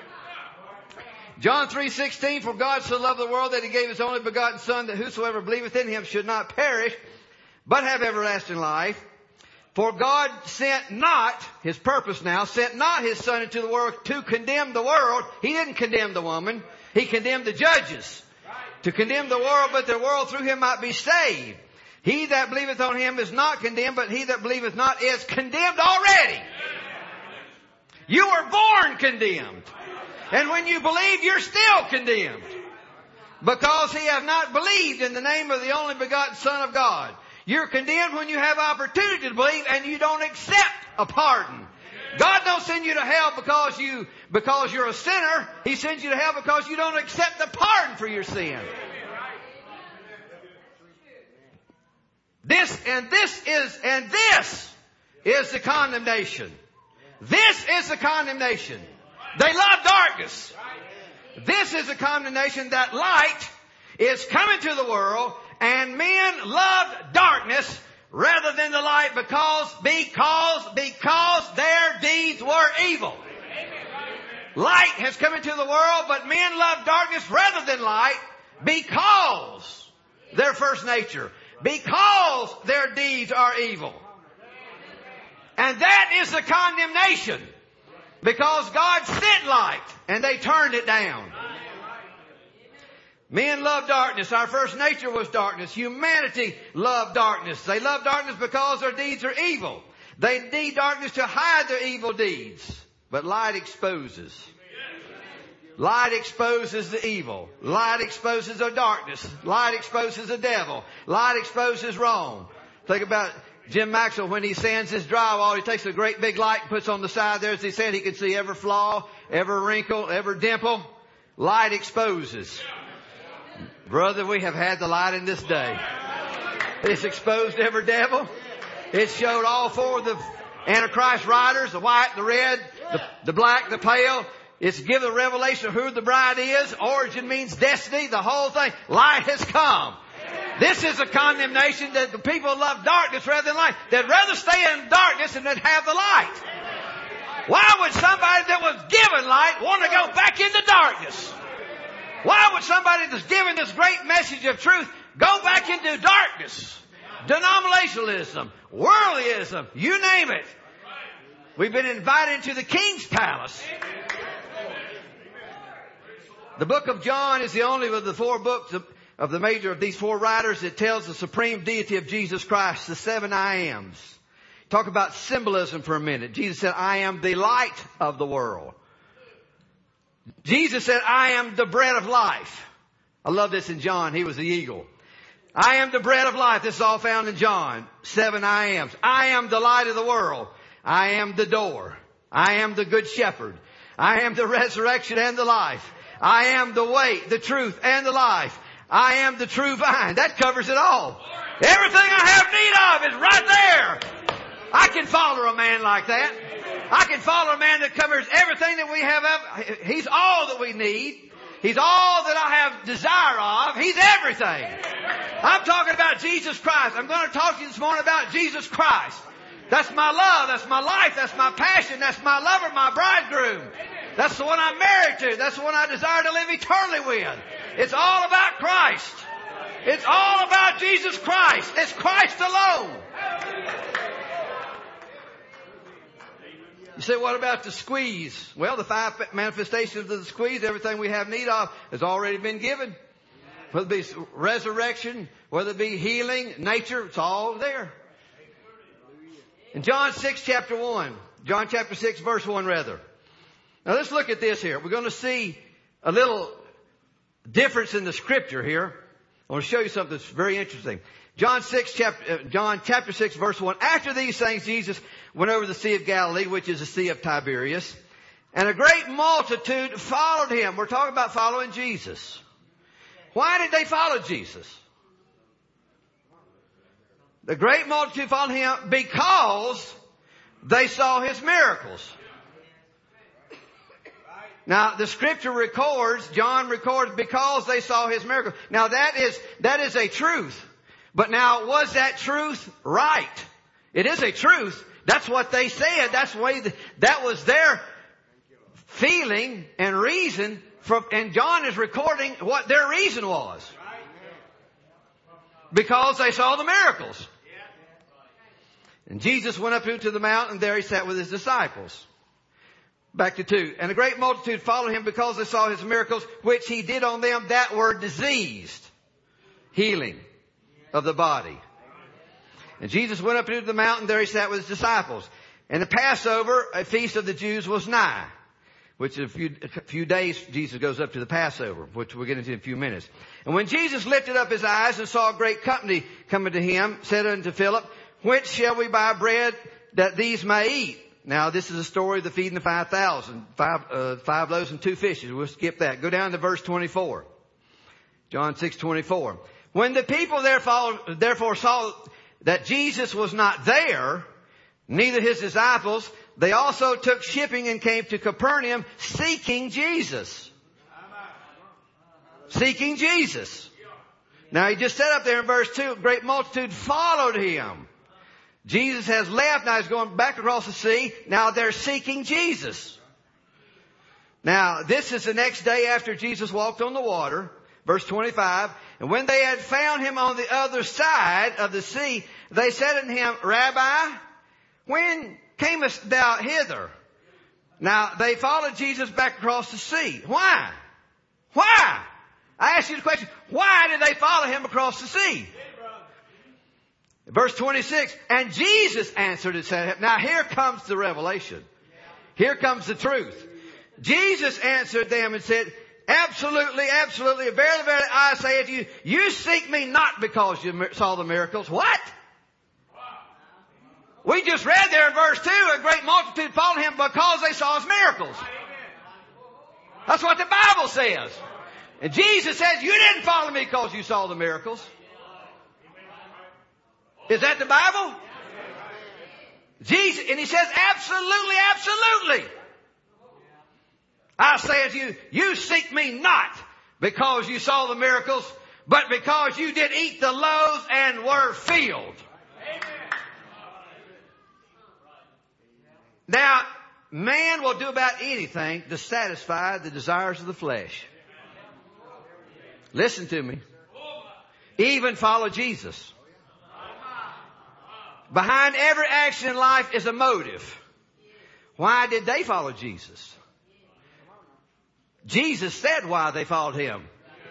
John 3:16, for God so loved the world that he gave his only begotten Son, that whosoever believeth in him should not perish, but have everlasting life. For God sent not, his purpose now, sent not his Son into the world to condemn the world. He didn't condemn the woman. He condemned the judges. To condemn the world, but the world through him might be saved. He that believeth on him is not condemned, but he that believeth not is condemned already. You were born condemned. And when you believe, you're still condemned. Because he hath not believed in the name of the only begotten Son of God. You're condemned when you have opportunity to believe and you don't accept a pardon. God don't send you to hell because you're a sinner. He sends you to hell because you don't accept the pardon for your sin. This is the condemnation. This is the condemnation. They love darkness. This is the condemnation that light is coming to the world, and men loved darkness rather than the light because their deeds were evil. Light has come into the world, but men love darkness rather than light because their first nature, because their deeds are evil. And that is the condemnation. Because God sent light and they turned it down. Men love darkness. Our first nature was darkness. Humanity loved darkness. They love darkness because their deeds are evil. They need darkness to hide their evil deeds. But light exposes. Light exposes the evil. Light exposes the darkness. Light exposes the devil. Light exposes wrong. Think about Jim Maxwell, when he sands his drywall, he takes a great big light and puts on the side there. As he said, he can see every flaw, every wrinkle, every dimple. Light exposes. Brother, we have had the light in this day. It's exposed every devil. It showed all four of the Antichrist riders, the white, the red, the black, the pale. It's given a revelation of who the bride is. Origin means destiny, the whole thing. Light has come. This is a condemnation that the people love darkness rather than light. They'd rather stay in darkness than have the light. Why would somebody that was given light want to go back into darkness? Why would somebody that's given this great message of truth go back into darkness? Denominationalism, worldlyism, you name it. We've been invited into the King's Palace. The book of John is the only of the four books of the major of these four writers that tells the supreme deity of Jesus Christ, the 7 I Ams. Talk about symbolism for a minute. Jesus said, I am the light of the world. Jesus said, I am the bread of life. I love this in John. He was the eagle. I am the bread of life. This is all found in John. 7 I Ams. I am the light of the world. I am the door. I am the good shepherd. I am the resurrection and the life. I am the way, the truth, and the life. I am the true vine. That covers it all. Everything I have need of is right there. I can follow a man like that. I can follow a man that covers everything that we have. He's all that we need. He's all that I have desire of. He's He's everything. I'm talking about Jesus Christ. I'm going to talk to you this morning about Jesus Christ. That's my love. That's my life. That's my passion. That's my lover, my bridegroom. That's the one I'm married to. That's the one I desire to live eternally with. It's all about Christ. It's all about Jesus Christ. It's Christ alone. You say, what about the squeeze? Well, the 5 manifestations of the squeeze, everything we have need of, has already been given. Whether it be resurrection, whether it be healing, nature, it's all there. In John chapter 6, verse 1 rather. Now let's look at this here. We're going to see a little difference in the scripture here. I want to show you something that's very interesting. John chapter 6 verse 1. After these things, Jesus went over the Sea of Galilee, which is the Sea of Tiberias. And a great multitude followed him. We're talking about following Jesus. Why did they follow Jesus? The great multitude followed him because they saw his miracles. Now, the scripture records, John records, because they saw his miracles. Now, that is a truth. But now, was that truth right? It is a truth. That's what they said. That's the way that was their feeling and reason. And John is recording what their reason was. Because they saw the miracles. And Jesus went up into the mountain, and there he sat with his disciples. Back to 2. And a great multitude followed him because they saw his miracles, which he did on them that were diseased. Healing of the body. And Jesus went up into the mountain, there he sat with his disciples. And the Passover, a feast of the Jews, was nigh. Which in a few days, Jesus goes up to the Passover, which we'll get into in a few minutes. And when Jesus lifted up his eyes and saw a great company coming to him, said unto Philip, whence shall we buy bread that these may eat? Now, this is a story of the feeding of 5,000, 5 loaves and 2 fishes. We'll skip that. Go down to verse 24. John 6:24. When the people therefore saw that Jesus was not there, neither his disciples, they also took shipping and came to Capernaum seeking Jesus. Seeking Jesus. Now, he just said up there in verse 2, a great multitude followed him. Jesus has left. Now he's going back across the sea. Now they're seeking Jesus. Now this is the next day after Jesus walked on the water. Verse 25. And when they had found him on the other side of the sea, they said unto him, Rabbi, when camest thou hither? Now they followed Jesus back across the sea. Why? Why? I ask you the question, why did they follow him across the sea? Verse 26, and Jesus answered and said, now here comes the revelation. Here comes the truth. Jesus answered them and said, absolutely, absolutely, verily, verily, I say unto you, you seek me not because you saw the miracles. What? We just read there in verse 2, a great multitude followed him because they saw his miracles. That's what the Bible says. And Jesus says, you didn't follow me because you saw the miracles. Is that the Bible? Jesus, and he says, absolutely, absolutely. I say unto you, you seek me not because you saw the miracles, but because you did eat the loaves and were filled. Now, man will do about anything to satisfy the desires of the flesh. Listen to me. Even follow Jesus. Behind every action in life is a motive. Why did they follow Jesus? Jesus said why they followed him.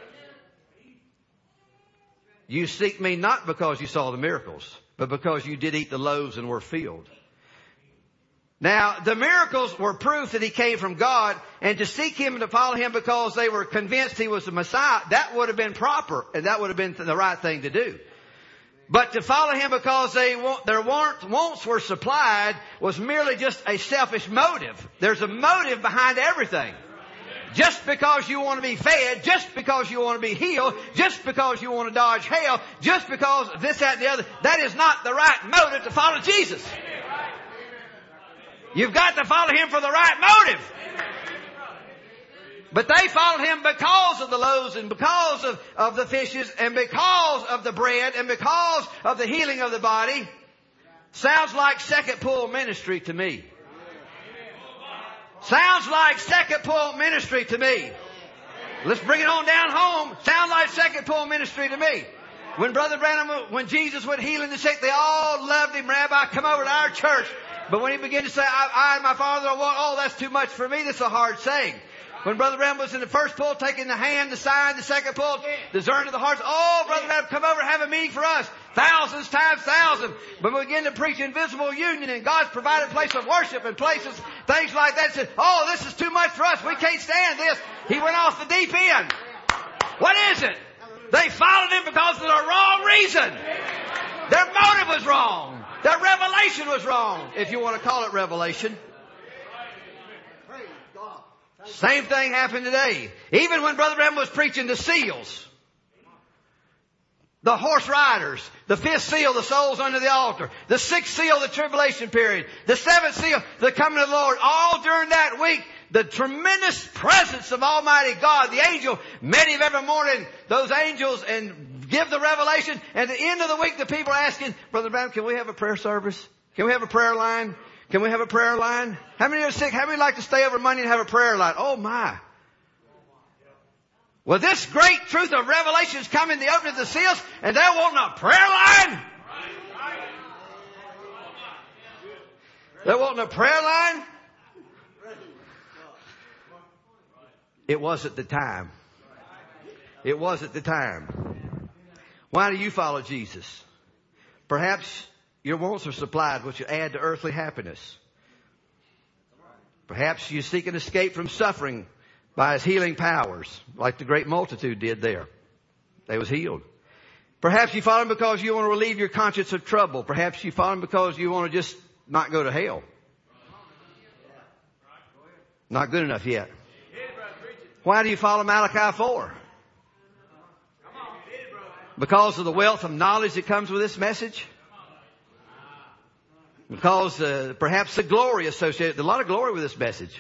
You seek me not because you saw the miracles, but because you did eat the loaves and were filled. Now, the miracles were proof that he came from God, and to seek him and to follow him because they were convinced he was the Messiah, that would have been proper, and that would have been the right thing to do. But to follow him because their wants were supplied was merely just a selfish motive. There's a motive behind everything. Just because you want to be fed, just because you want to be healed, just because you want to dodge hell, just because this, that, and the other, that is not the right motive to follow Jesus. You've got to follow him for the right motive. But they followed him because of the loaves and because of the fishes and because of the bread and because of the healing of the body. Sounds like second pull ministry to me. Sounds like second pull ministry to me. Let's bring it on down home. Sounds like second pull ministry to me. When Brother Branham, when Jesus went healing the sick, they all loved him. Rabbi, come over to our church. But when he began to say, I and my Father are one, oh, that's too much for me. That's a hard saying. When Brother Branham was in the first pull, taking the hand, the sign, the second pull, discerning of the hearts, oh, Brother Branham, come over and have a meeting for us. Thousands times thousands. But we begin to preach invisible union and God's provided place of worship and places, things like that. Said, oh, this is too much for us. We can't stand this. He went off the deep end. What is it? They followed him because of the wrong reason. Their motive was wrong. Their revelation was wrong, if you want to call it revelation. Same thing happened today. Even when Brother Branham was preaching the seals, the horse riders, the fifth seal, the souls under the altar, the sixth seal, the tribulation period, the seventh seal, the coming of the Lord, all during that week, the tremendous presence of Almighty God, the angel met him every morning, those angels, and give the revelation. And at the end of the week, the people are asking, Brother Branham, can we have a prayer service? Can we have a prayer line? Can we have a prayer line? How many are sick? How many like to stay over Monday and have a prayer line? Oh my. Well, this great truth of revelation is coming, the opening of the seals, and they're wanting a prayer line? They're wanting a prayer line? It was at the time. It was at the time. Why do you follow Jesus? Perhaps your wants are supplied, which will add to earthly happiness. Perhaps you seek an escape from suffering by his healing powers, like the great multitude did there. They was healed. Perhaps you follow him because you want to relieve your conscience of trouble. Perhaps you follow him because you want to just not go to hell. Not good enough yet. Why do you follow Malachi 4? Because of the wealth of knowledge that comes with this message? Because perhaps the glory associated, a lot of glory with this message.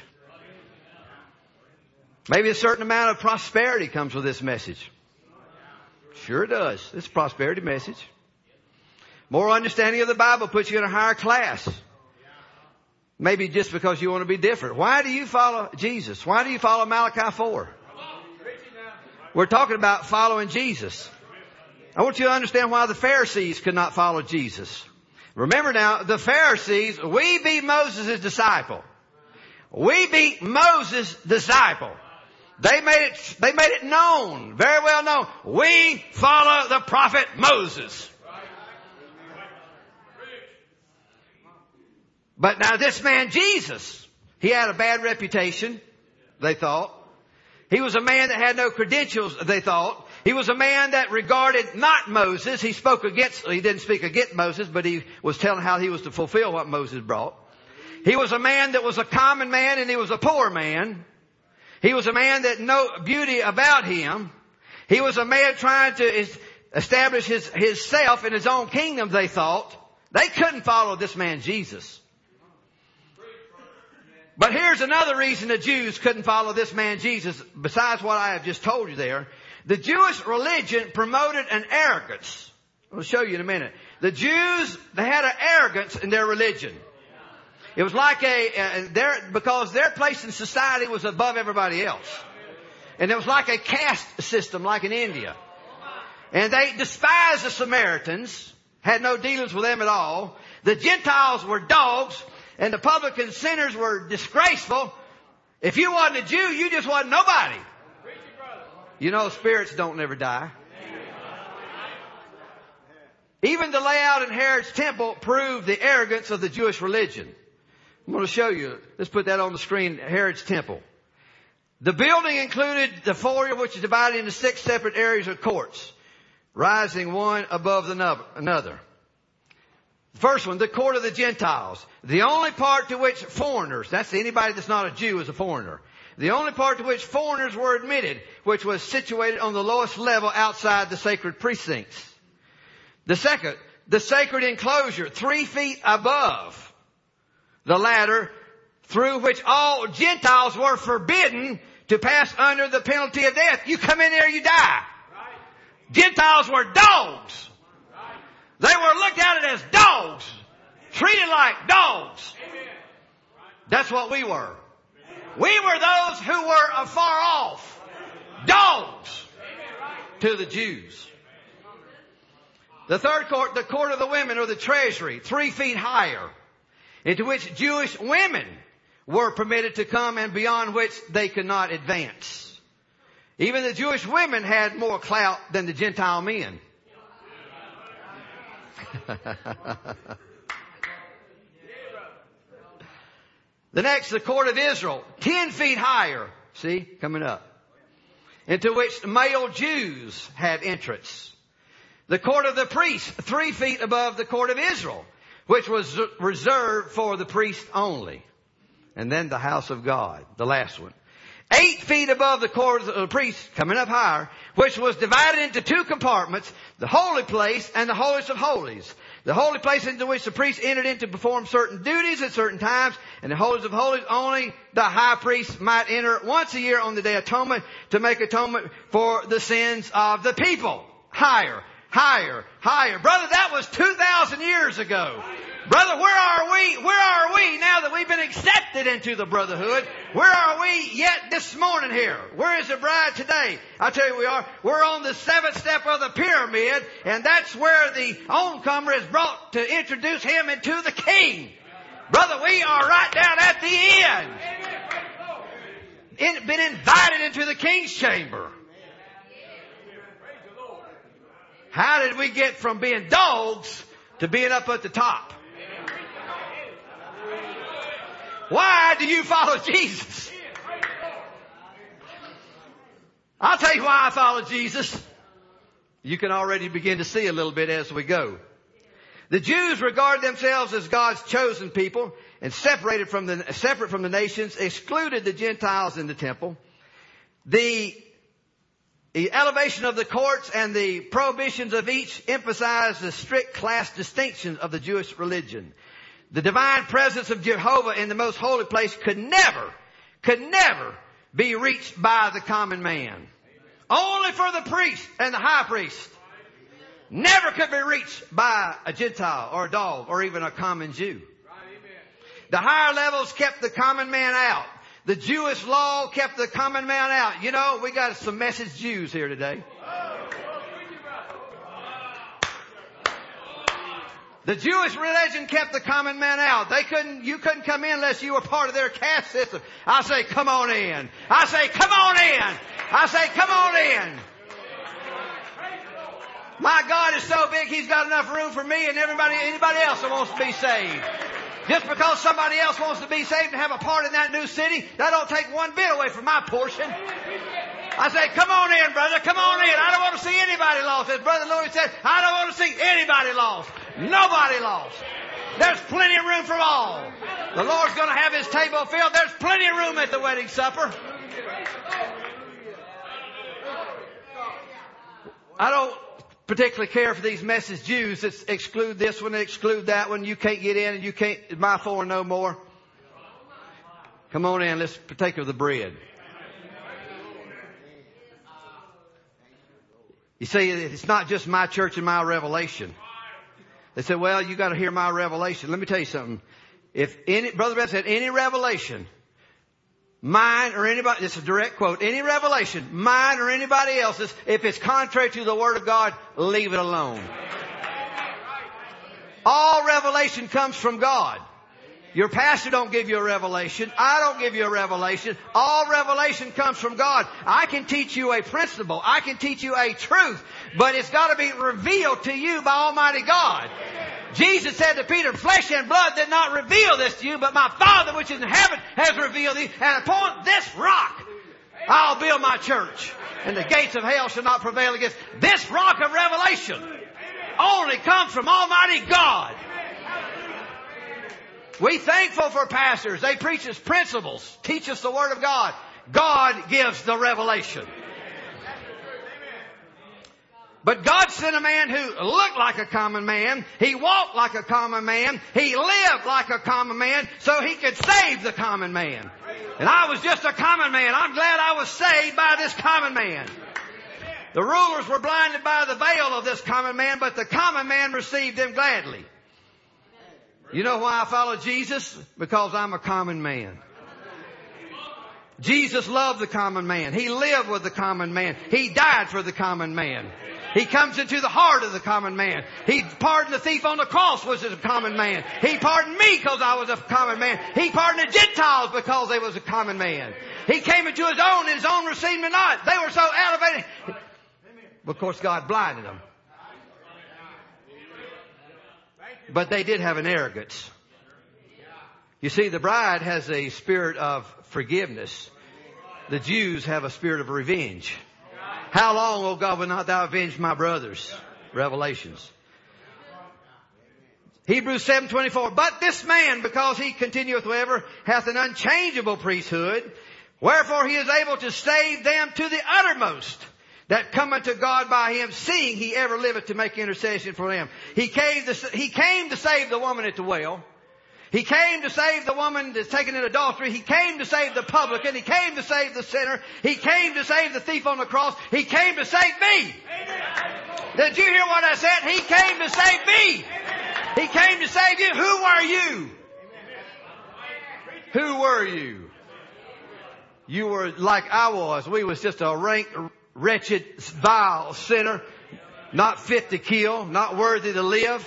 Maybe a certain amount of prosperity comes with this message. Sure does. It's a prosperity message. More understanding of the Bible puts you in a higher class. Maybe just because you want to be different. Why do you follow Jesus? Why do you follow Malachi 4? We're talking about following Jesus. I want you to understand why the Pharisees could not follow Jesus. Remember now, the Pharisees, we be Moses' disciple. We be Moses' disciple. They made it known, very well known. We follow the prophet Moses. But now this man Jesus, he had a bad reputation, they thought. He was a man that had no credentials, they thought. He was a man that regarded not Moses. He didn't speak against Moses, but he was telling how he was to fulfill what Moses brought. He was a man that was a common man and he was a poor man. He was a man that no beauty about him. He was a man trying to establish his self in his own kingdom, they thought. They couldn't follow this man Jesus. But here's another reason the Jews couldn't follow this man Jesus, besides what I have just told you there. The Jewish religion promoted an arrogance. I'll show you in a minute. The Jews, they had an arrogance in their religion. It was like because their place in society was above everybody else. And it was like a caste system, like in India. And they despised the Samaritans, had no dealings with them at all. The Gentiles were dogs, and the publican sinners were disgraceful. If you wasn't a Jew, you just wasn't nobody. You know, spirits don't never die. Even the layout in Herod's temple proved the arrogance of the Jewish religion. I'm going to show you. Let's put that on the screen, Herod's temple. The building included the foyer, which is divided into 6 separate areas or courts, rising one above another. The first one, the court of the Gentiles. The only part to which foreigners, that's anybody that's not a Jew is a foreigner. The only part to which foreigners were admitted, which was situated on the lowest level outside the sacred precincts. The second, the sacred enclosure, 3 feet above the ladder, through which all Gentiles were forbidden to pass under the penalty of death. You come in there, you die. Gentiles were dogs. They were looked at as dogs. Treated like dogs. That's what we were. We were those who were afar off. Dogs to the Jews. The third court, the court of the women, or the treasury, 3 feet higher, into which Jewish women were permitted to come and beyond which they could not advance. Even the Jewish women had more clout than the Gentile men. The next, the court of Israel, 10 feet higher. See, coming up. Into which male Jews had entrance. The court of the priests, 3 feet above the court of Israel, which was reserved for the priest only. And then the house of God, the last one. 8 feet above the court of the priests, coming up higher, which was divided into 2 compartments, the holy place and the holiest of holies. The holy place into which the priest entered in to perform certain duties at certain times, and the holiest of holies only the high priest might enter once a year on the Day of Atonement to make atonement for the sins of the people. Higher, higher, higher. Brother, that was 2,000 years ago. Brother, where are we? Where are we now that we've been accepted into the brotherhood? Where are we yet this morning here? Where is the bride today? I tell you we are. We're on the 7th step of the pyramid, and that's where the oncomer is brought to introduce him into the king. Brother, we are right down at the end. Been invited into the king's chamber. How did we get from being dogs to being up at the top? Why do you follow Jesus? I'll tell you why I follow Jesus. You can already begin to see a little bit as we go. The Jews regard themselves as God's chosen people and separate from the nations, excluded the Gentiles in the temple. The elevation of the courts and the prohibitions of each emphasize the strict class distinctions of the Jewish religion. The divine presence of Jehovah in the most holy place could never be reached by the common man. Only for the priest and the high priest. Never could be reached by a Gentile or a dog or even a common Jew. The higher levels kept the common man out. The Jewish law kept the common man out. You know, we got some message Jews here today. The Jewish religion kept the common man out. You couldn't come in unless you were part of their caste system. I say, come on in. I say, come on in. I say, come on in. My God is so big, He's got enough room for me and anybody else that wants to be saved. Just because somebody else wants to be saved and have a part in that new city, that don't take one bit away from my portion. I say, come on in, brother, come on in. I don't want to see anybody lost. As Brother Louis said, I don't want to see anybody lost. Nobody lost. There's plenty of room for all. The Lord's going to have His table filled. There's plenty of room at the wedding supper. I don't particularly care for these message Jews that exclude this one and exclude that one. You can't get in and you can't buy for no more. Come on in. Let's partake of the bread. You see, it's not just my church and my revelation. They said, well, you got to hear my revelation. Let me tell you something. Brother Brett said, any revelation, mine or anybody, this is a direct quote, any revelation, mine or anybody else's, if it's contrary to the Word of God, leave it alone. All revelation comes from God. Your pastor don't give you a revelation. I don't give you a revelation. All revelation comes from God. I can teach you a principle. I can teach you a truth. But it's got to be revealed to you by Almighty God. Jesus said to Peter, flesh and blood did not reveal this to you, but my Father which is in heaven has revealed thee. And upon this rock I'll build my church. And the gates of hell shall not prevail against. This rock of revelation only comes from Almighty God. We thankful for pastors. They preach us principles, teach us the Word of God. God gives the revelation. But God sent a man who looked like a common man. He walked like a common man. He lived like a common man so He could save the common man. And I was just a common man. I'm glad I was saved by this common man. The rulers were blinded by the veil of this common man, but the common man received him gladly. You know why I follow Jesus? Because I'm a common man. Jesus loved the common man. He lived with the common man. He died for the common man. He comes into the heart of the common man. He pardoned the thief on the cross, was a common man. He pardoned me because I was a common man. He pardoned the Gentiles because they was a common man. He came into his own, and his own received him not. They were so elevated. Of course, God blinded them. But they did have an arrogance. You see, the bride has a spirit of forgiveness. The Jews have a spirit of revenge. How long, O God, will not thou avenge my brothers? Revelations. Hebrews 7:24. But this man, because he continueth ever, hath an unchangeable priesthood, wherefore he is able to save them to the uttermost that come unto God by him, seeing he ever liveth to make intercession for them. He came to save the woman at the well. He came to save the woman that's taken in adultery. He came to save the publican. He came to save the sinner. He came to save the thief on the cross. He came to save me. Amen. Did you hear what I said? He came to save me. Amen. He came to save you. Who were you? Amen. Who were you? You were like I was. We was just a rank, wretched, vile sinner, not fit to kill, not worthy to live.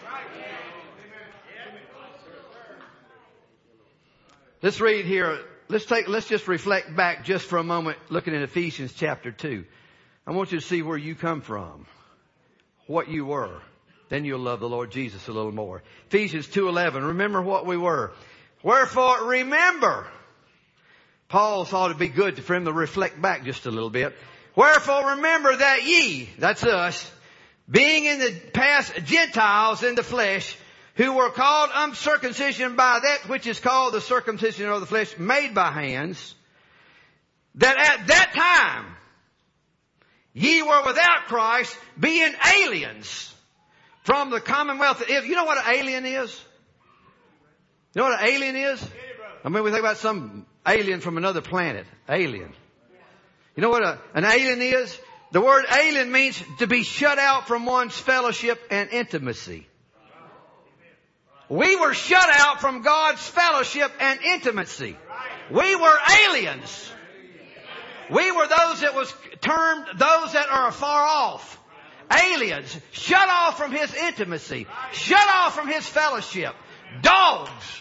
Let's read here. Let's just reflect back just for a moment, looking at Ephesians chapter 2. I want you to see where you come from, what you were. Then you'll love the Lord Jesus a little more. Ephesians 2:11. Remember what we were. Wherefore, remember. Paul thought it'd be good for him to reflect back just a little bit. Wherefore, remember that ye, that's us, being in the past Gentiles in the flesh, who were called uncircumcision by that which is called the circumcision of the flesh made by hands, that at that time ye were without Christ, being aliens from the commonwealth of Israel. You know what an alien is? You know what an alien is? I mean, we think about some alien from another planet. Alien. You know what an alien is? The word alien means to be shut out from one's fellowship and intimacy. We were shut out from God's fellowship and intimacy. We were aliens. We were those that was termed those that are afar off. Aliens. Shut off from His intimacy. Shut off from His fellowship. Dogs.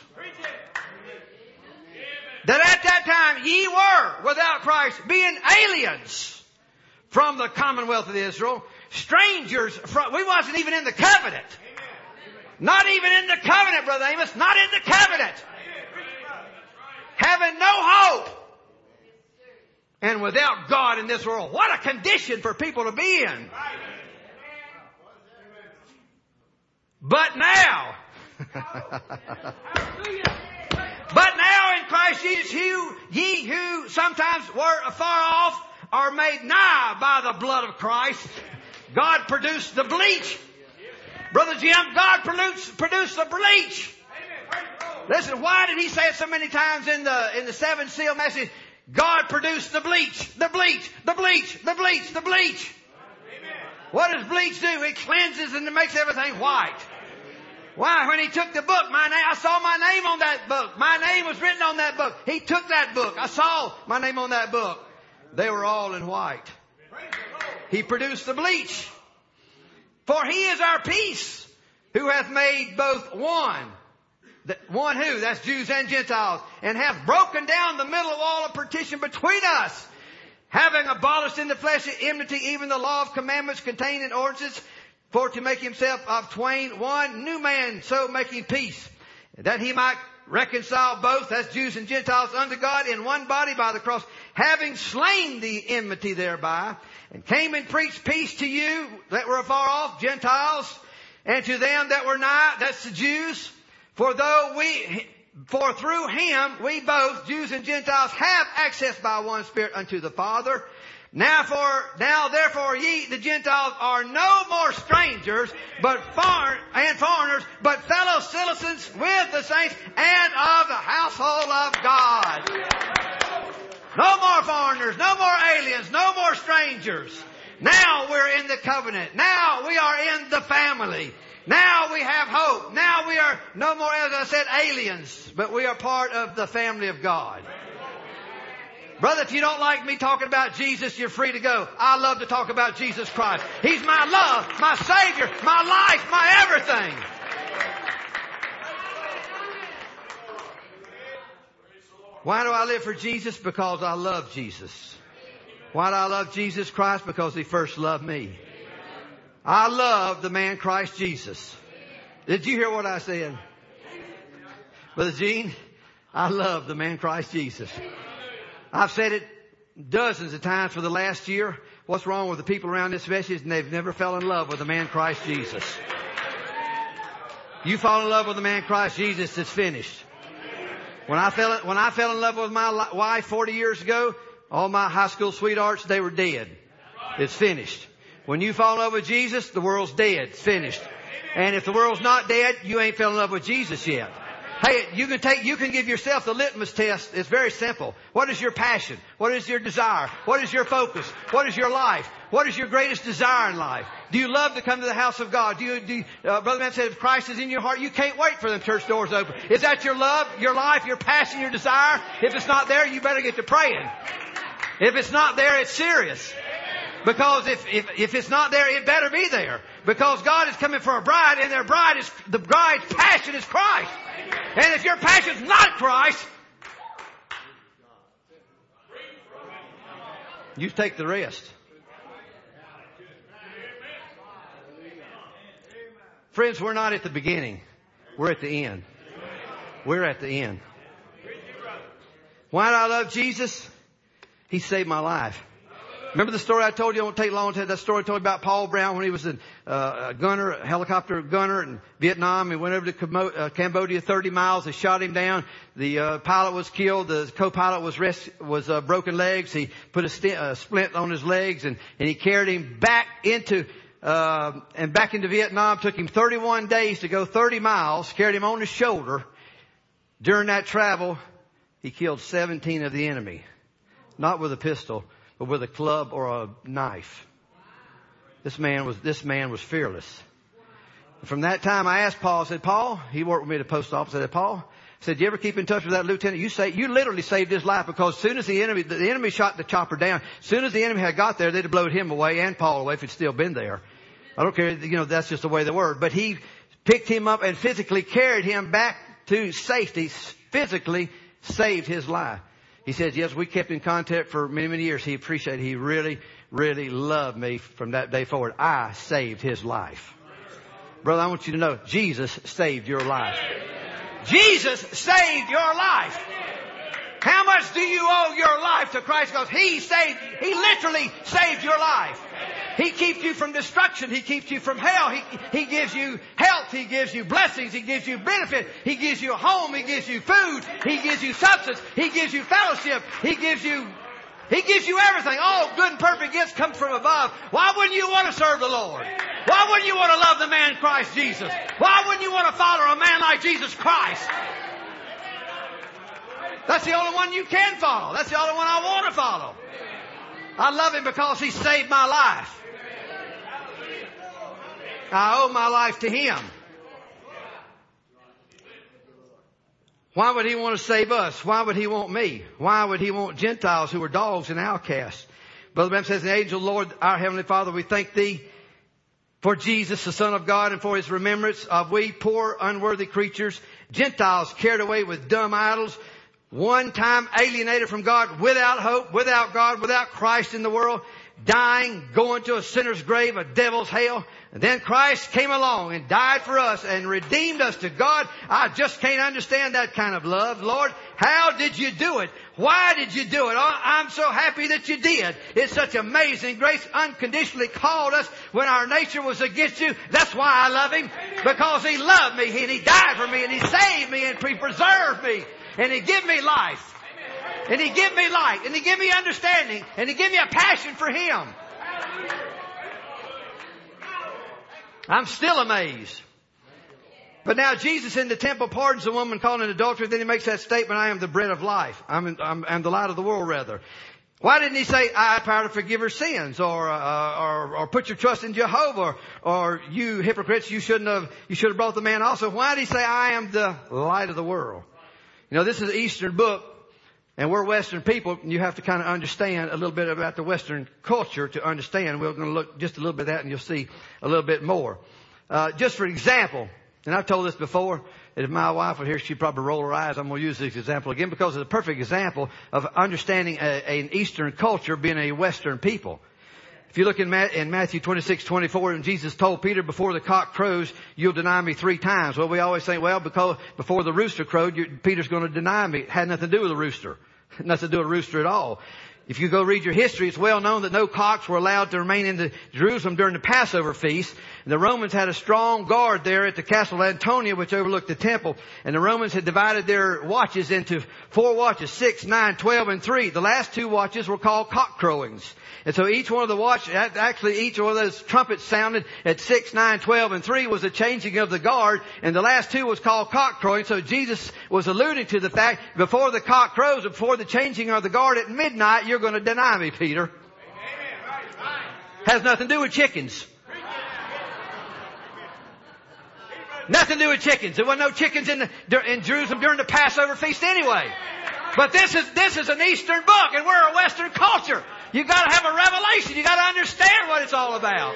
That at that time ye were without Christ, being aliens from the commonwealth of Israel. Strangers from, we wasn't even in the covenant. Not even in the covenant, Brother Amos. Not in the covenant. Having no hope. And without God in this world. What a condition for people to be in. But now. But now in Christ Jesus, ye who sometimes were afar off are made nigh by the blood of Christ. God produced the bleach. Brother Jim, God produced the bleach. Listen, why did He say it so many times in the 7 seal message? God produced the bleach, the bleach, the bleach, the bleach, the bleach. What does bleach do? It cleanses and it makes everything white. Why? When He took the book, I saw my name on that book. My name was written on that book. He took that book. I saw my name on that book. They were all in white. He produced the bleach. For He is our peace, who hath made both one. One who? That's Jews and Gentiles. And hath broken down the middle of all of partition between us, having abolished in the flesh of enmity, even the law of commandments contained in ordinances, for to make Himself of twain one new man, so making peace, that He might reconcile both, that's Jews and Gentiles, unto God in one body by the cross, having slain the enmity thereby, and came and preached peace to you that were afar off, Gentiles, and to them that were nigh, that's the Jews. For through Him we both, Jews and Gentiles, have access by one Spirit unto the Father. Now therefore ye, the Gentiles, are no more strangers, but foreigners, but fellow citizens with the saints and of the household of God. No more foreigners, no more aliens, no more strangers. Now we're in the covenant. Now we are in the family. Now we have hope. Now we are no more, as I said, aliens, but we are part of the family of God. Brother, if you don't like me talking about Jesus, you're free to go. I love to talk about Jesus Christ. He's my love, my Savior, my life, my everything. Why do I live for Jesus? Because I love Jesus. Why do I love Jesus Christ? Because He first loved me. I love the man Christ Jesus. Did you hear what I said? Brother Gene, I love the man Christ Jesus. I've said it dozens of times for the last year. What's wrong with the people around this message? And they've never fell in love with the man Christ Jesus. You fall in love with the man Christ Jesus, it's finished. When I fell in love with my wife 40 years ago, all my high school sweethearts, they were dead. It's finished. When you fall in love with Jesus, the world's dead. It's finished. And if the world's not dead, you ain't fell in love with Jesus yet. Hey, you can give yourself the litmus test. It's very simple. What is your passion? What is your desire? What is your focus? What is your life? What is your greatest desire in life? Do you love to come to the house of God? Brother Man said, if Christ is in your heart, you can't wait for them church doors open. Is that your love, your life, your passion, your desire? If it's not there, you better get to praying. If it's not there, it's serious. Because if it's not there, it better be there. Because God is coming for a bride, and the bride's passion is Christ. And if your passion's not Christ, you take the rest. Friends, we're not at the beginning. We're at the end. We're at the end. Why do I love Jesus? He saved my life. Remember the story I told you? It won't take long to tell that story I told you about Paul Brown when he was a helicopter gunner in Vietnam. He went over to Cambodia 30 miles. They shot him down. The pilot was killed. The co-pilot was broken legs. He put a splint on his legs and he carried him back into Vietnam. Took him 31 days to go 30 miles. Carried him on his shoulder. During that travel, he killed 17 of the enemy. Not with a pistol, but with a club or a knife. This man was fearless. And from that time, I asked Paul. I said, Paul, he worked with me at the post office. I said, Paul, I said, you ever keep in touch with that lieutenant? You literally saved his life, because as soon as the enemy shot the chopper down, as soon as the enemy had got there, they'd have blown him away and Paul away if he'd still been there. I don't care, that's just the way they were. But he picked him up and physically carried him back to safety, physically saved his life. He said, yes, we kept in contact for many, many years. He appreciated it. He really, really loved me from that day forward. I saved his life. Brother, I want you to know, Jesus saved your life. Jesus saved your life. How much do you owe your life to Christ? Because He literally saved your life. He keeps you from destruction. He keeps you from hell. He gives you health. He gives you blessings. He gives you benefit. He gives you a home. He gives you food. He gives you substance. He gives you fellowship. He gives you everything. All good and perfect gifts come from above. Why wouldn't you want to serve the Lord? Why wouldn't you want to love the man Christ Jesus? Why wouldn't you want to follow a man like Jesus Christ? That's the only one you can follow. That's the only one I want to follow. I love Him because He saved my life. I owe my life to Him. Why would He want to save us? Why would He want me? Why would He want Gentiles who are dogs and outcasts? Brother Branham says, the angel Lord, our Heavenly Father, we thank Thee for Jesus, the Son of God, and for His remembrance of we poor, unworthy creatures, Gentiles carried away with dumb idols, one time alienated from God, without hope, without God, without Christ in the world, dying, going to a sinner's grave, a devil's hell. And then Christ came along and died for us and redeemed us to God. I just can't understand that kind of love. Lord, how did you do it? Why did you do it? Oh, I'm so happy that you did. It's such amazing grace. Unconditionally called us when our nature was against you. That's why I love Him. Because He loved me and He died for me and He saved me and He preserved me. And He gave me life. And He gave me light. And He gave me understanding. And He gave me a passion for Him. I'm still amazed. But now Jesus in the temple pardons the woman caught in adultery. Then he makes that statement, I am the bread of life. I'm the light of the world, rather. Why didn't he say, I have power to forgive her sins, or put your trust in Jehovah, or you hypocrites, you should have brought the man also? Why did he say, I am the light of the world? You know, this is an Eastern book, and we're Western people, and you have to kind of understand a little bit about the Western culture to understand. We're going to look just a little bit at that, and you'll see a little bit more. Just for example, and I've told this before, and if my wife were here, she'd probably roll her eyes. I'm going to use this example again because it's a perfect example of understanding an Eastern culture being a Western people. If you look in Matthew 26:24, and Jesus told Peter, before the cock crows, you'll deny me 3 times. Well, we always think, well, because before the rooster crowed, Peter's going to deny me. It had nothing to do with the rooster. Nothing to do with a rooster at all. If you go read your history, it's well known that no cocks were allowed to remain in Jerusalem during the Passover feast. And the Romans had a strong guard there at the castle of Antonia, which overlooked the temple. And the Romans had divided their watches into 4 watches, 6, 9, 12, and 3. The last 2 watches were called cock crowings. And so each one of the each one of those trumpets sounded at 6, 9, 12, and 3 was a changing of the guard. And the last 2 was called cock crowing. So Jesus was alluding to the fact, before the cock crows, before the changing of the guard at midnight, you're going to deny me, Peter. Has nothing to do with chickens. Nothing to do with chickens. There were no chickens in Jerusalem during the Passover feast anyway. But this is an Eastern book, and we're a Western culture. You got to have a revelation. You got to understand what it's all about.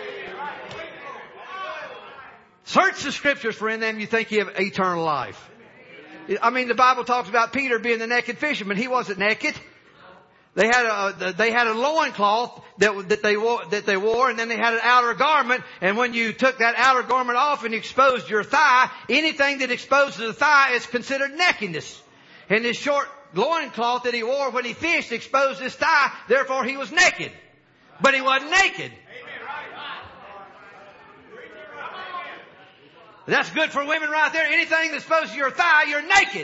Search the Scriptures, for in them you think you have eternal life. I mean, the Bible talks about Peter being the naked fisherman. He wasn't naked. They had a loincloth that they wore, and then they had an outer garment. And when you took that outer garment off and exposed your thigh, anything that exposes the thigh is considered nakedness. And this short loincloth that he wore when he fished exposed his thigh, therefore he was naked. But he wasn't naked. That's good for women right there. Anything that exposes your thigh, you're naked.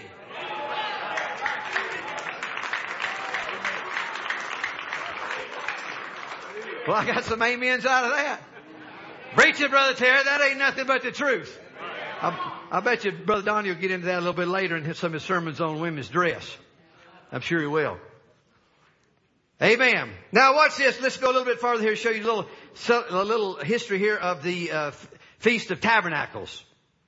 Well, I got some amens out of that. Preach it, Brother Terry. That ain't nothing but the truth. I bet you Brother Donnie will get into that a little bit later in some of his sermons on women's dress. I'm sure he will. Amen. Now watch this. Let's go a little bit farther here, show you a little history here of the Feast of Tabernacles.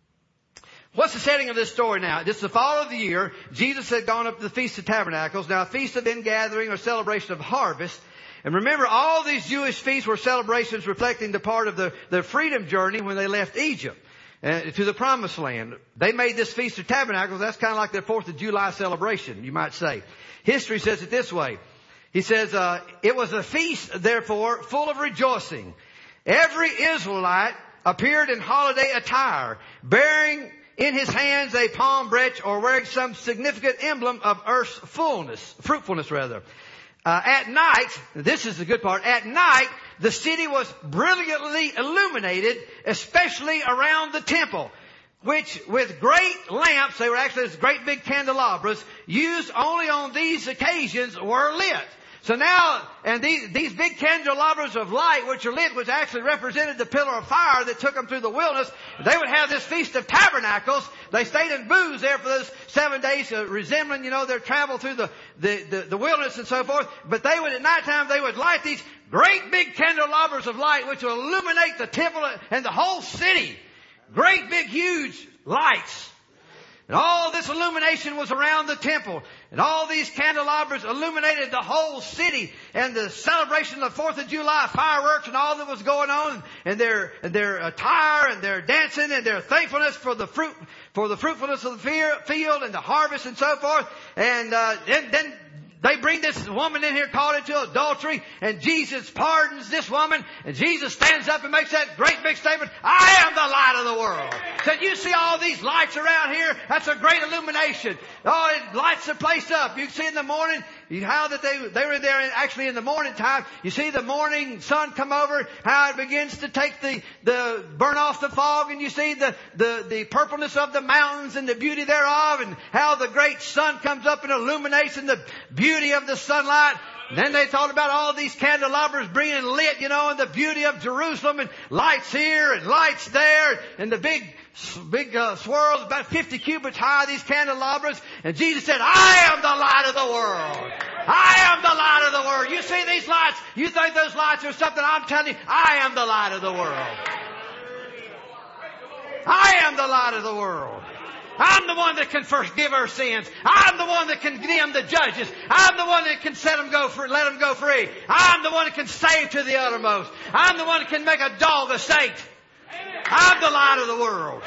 What's the setting of this story now? This is the fall of the year. Jesus had gone up to the Feast of Tabernacles. Now, a Feast of Ingathering or celebration of harvest. And remember, all these Jewish feasts were celebrations reflecting the part of the freedom journey when they left Egypt to the Promised Land. They made this Feast of Tabernacles. That's kind of like their 4th of July celebration, you might say. History says it this way. He says, it was a feast, therefore, full of rejoicing. Every Israelite appeared in holiday attire, bearing in his hands a palm branch or wearing some significant emblem of earth's fruitfulness rather. At night, this is the good part, at night, the city was brilliantly illuminated, especially around the temple, which with great lamps, they were actually great big candelabras, used only on these occasions, were lit. So now, and these big candelabras of light which are lit, which actually represented the pillar of fire that took them through the wilderness, they would have this Feast of Tabernacles. They stayed in booths there for those 7 days, resembling, their travel through the wilderness and so forth. But they would, at nighttime, they would light these great big candelabras of light which will illuminate the temple and the whole city. Great big huge lights. And all this illumination was around the temple. And all these candelabras illuminated the whole city. And the celebration of the 4th of July fireworks and all that was going on. And their attire and their dancing and their thankfulness for the fruitfulness of the field and the harvest and so forth. And then they bring this woman in here caught into adultery, and Jesus pardons this woman, and Jesus stands up and makes that great big statement, I am the light of the world. So you see all these lights around here, that's a great illumination. Oh, it lights the place up. You can see in the morning how that they were there actually in the morning time. You see the morning sun come over, how it begins to take the burn off the fog, and you see the purpleness of the mountains and the beauty thereof, and how the great sun comes up and illuminates, and the beauty of the sunlight. And then they talked about all these candelabras being lit, you know, and the beauty of Jerusalem, and lights here and lights there, and the big swirls about 50 cubits high, these candelabras. And Jesus said, I am the light of the world. I am the light of the world. You see these lights? You think those lights are something? I'm telling you, I am the light of the world. I am the light of the world. I'm the one that can forgive our sins. I'm the one that can condemn the judges. I'm the one that can let them go free. I'm the one that can save to the uttermost. I'm the one that can make a dog a saint. I'm the light of the world.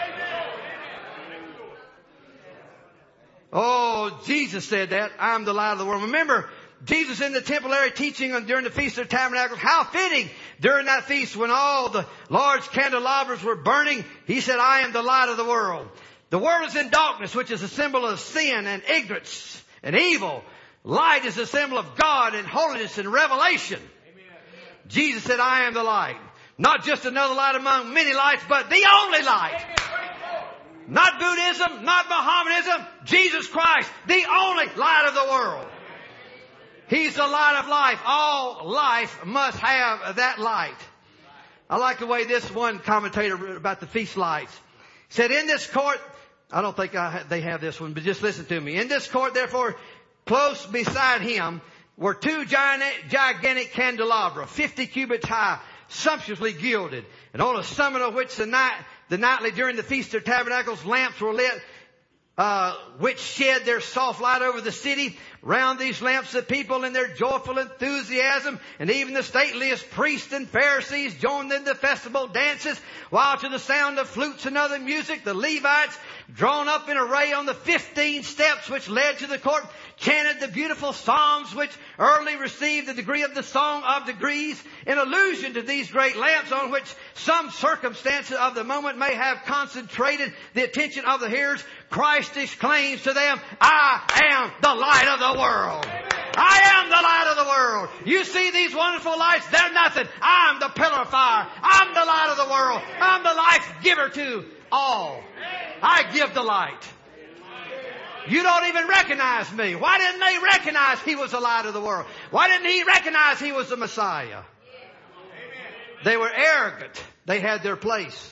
Oh, Jesus said that. I'm the light of the world. Remember, Jesus in the temple area teaching during the Feast of Tabernacles. How fitting during that feast when all the large candelabras were burning. He said, I am the light of the world. The world is in darkness, which is a symbol of sin and ignorance and evil. Light is a symbol of God and holiness and revelation. Amen. Jesus said, I am the light. Not just another light among many lights, but the only light. Amen. Not Buddhism, not Mohammedanism. Jesus Christ, the only light of the world. He's the light of life. All life must have that light. I like the way this one commentator wrote about the feast lights. He said, in this court, I don't think they have this one, but just listen to me. In this court, therefore, close beside him were two gigantic candelabra, 50 cubits high, sumptuously gilded, and on the summit of which the nightly during the Feast of Tabernacles lamps were lit, which shed their soft light over the city. Round these lamps the people in their joyful enthusiasm, and even the stateliest priests and Pharisees joined in the festival dances, while to the sound of flutes and other music the Levites, drawn up in array on the 15 steps which led to the court, chanted the beautiful psalms which early received the degree of the Song of Degrees, in allusion to these great lamps on which some circumstances of the moment may have concentrated the attention of the hearers. Christ exclaims to them, I am the light of the world. I am the light of the world. You see these wonderful lights? They're nothing. I'm the pillar of fire. I'm the light of the world. I'm the life giver to all. I give the light. You don't even recognize me. Why didn't they recognize he was the light of the world? Why didn't he recognize he was the Messiah? They were arrogant. They had their place.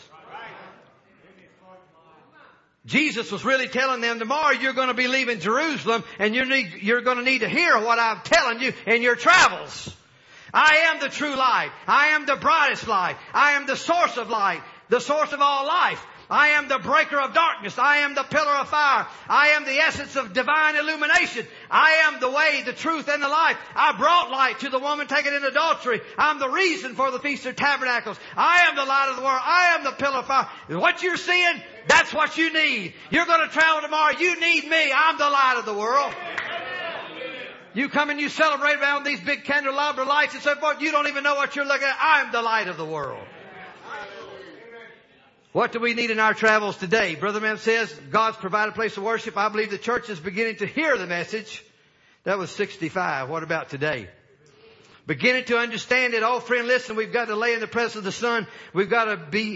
Jesus was really telling them, tomorrow you're going to be leaving Jerusalem, and you're going to need to hear what I'm telling you in your travels. I am the true light. I am the brightest light. I am the source of light, the source of all life. I am the breaker of darkness. I am the pillar of fire. I am the essence of divine illumination. I am the way, the truth, and the life. I brought light to the woman taken in adultery. I'm the reason for the Feast of Tabernacles. I am the light of the world. I am the pillar of fire. What you're seeing, that's what you need. You're going to travel tomorrow. You need me. I'm the light of the world. You come and you celebrate around these big candelabra lights and so forth. You don't even know what you're looking at. I'm the light of the world. What do we need in our travels today? Brother Branham says God's provided a place of worship. I believe the church is beginning to hear the message. That was 65. What about today? Beginning to understand it. Oh, friend, listen, we've got to lay in the presence of the Son. We've got to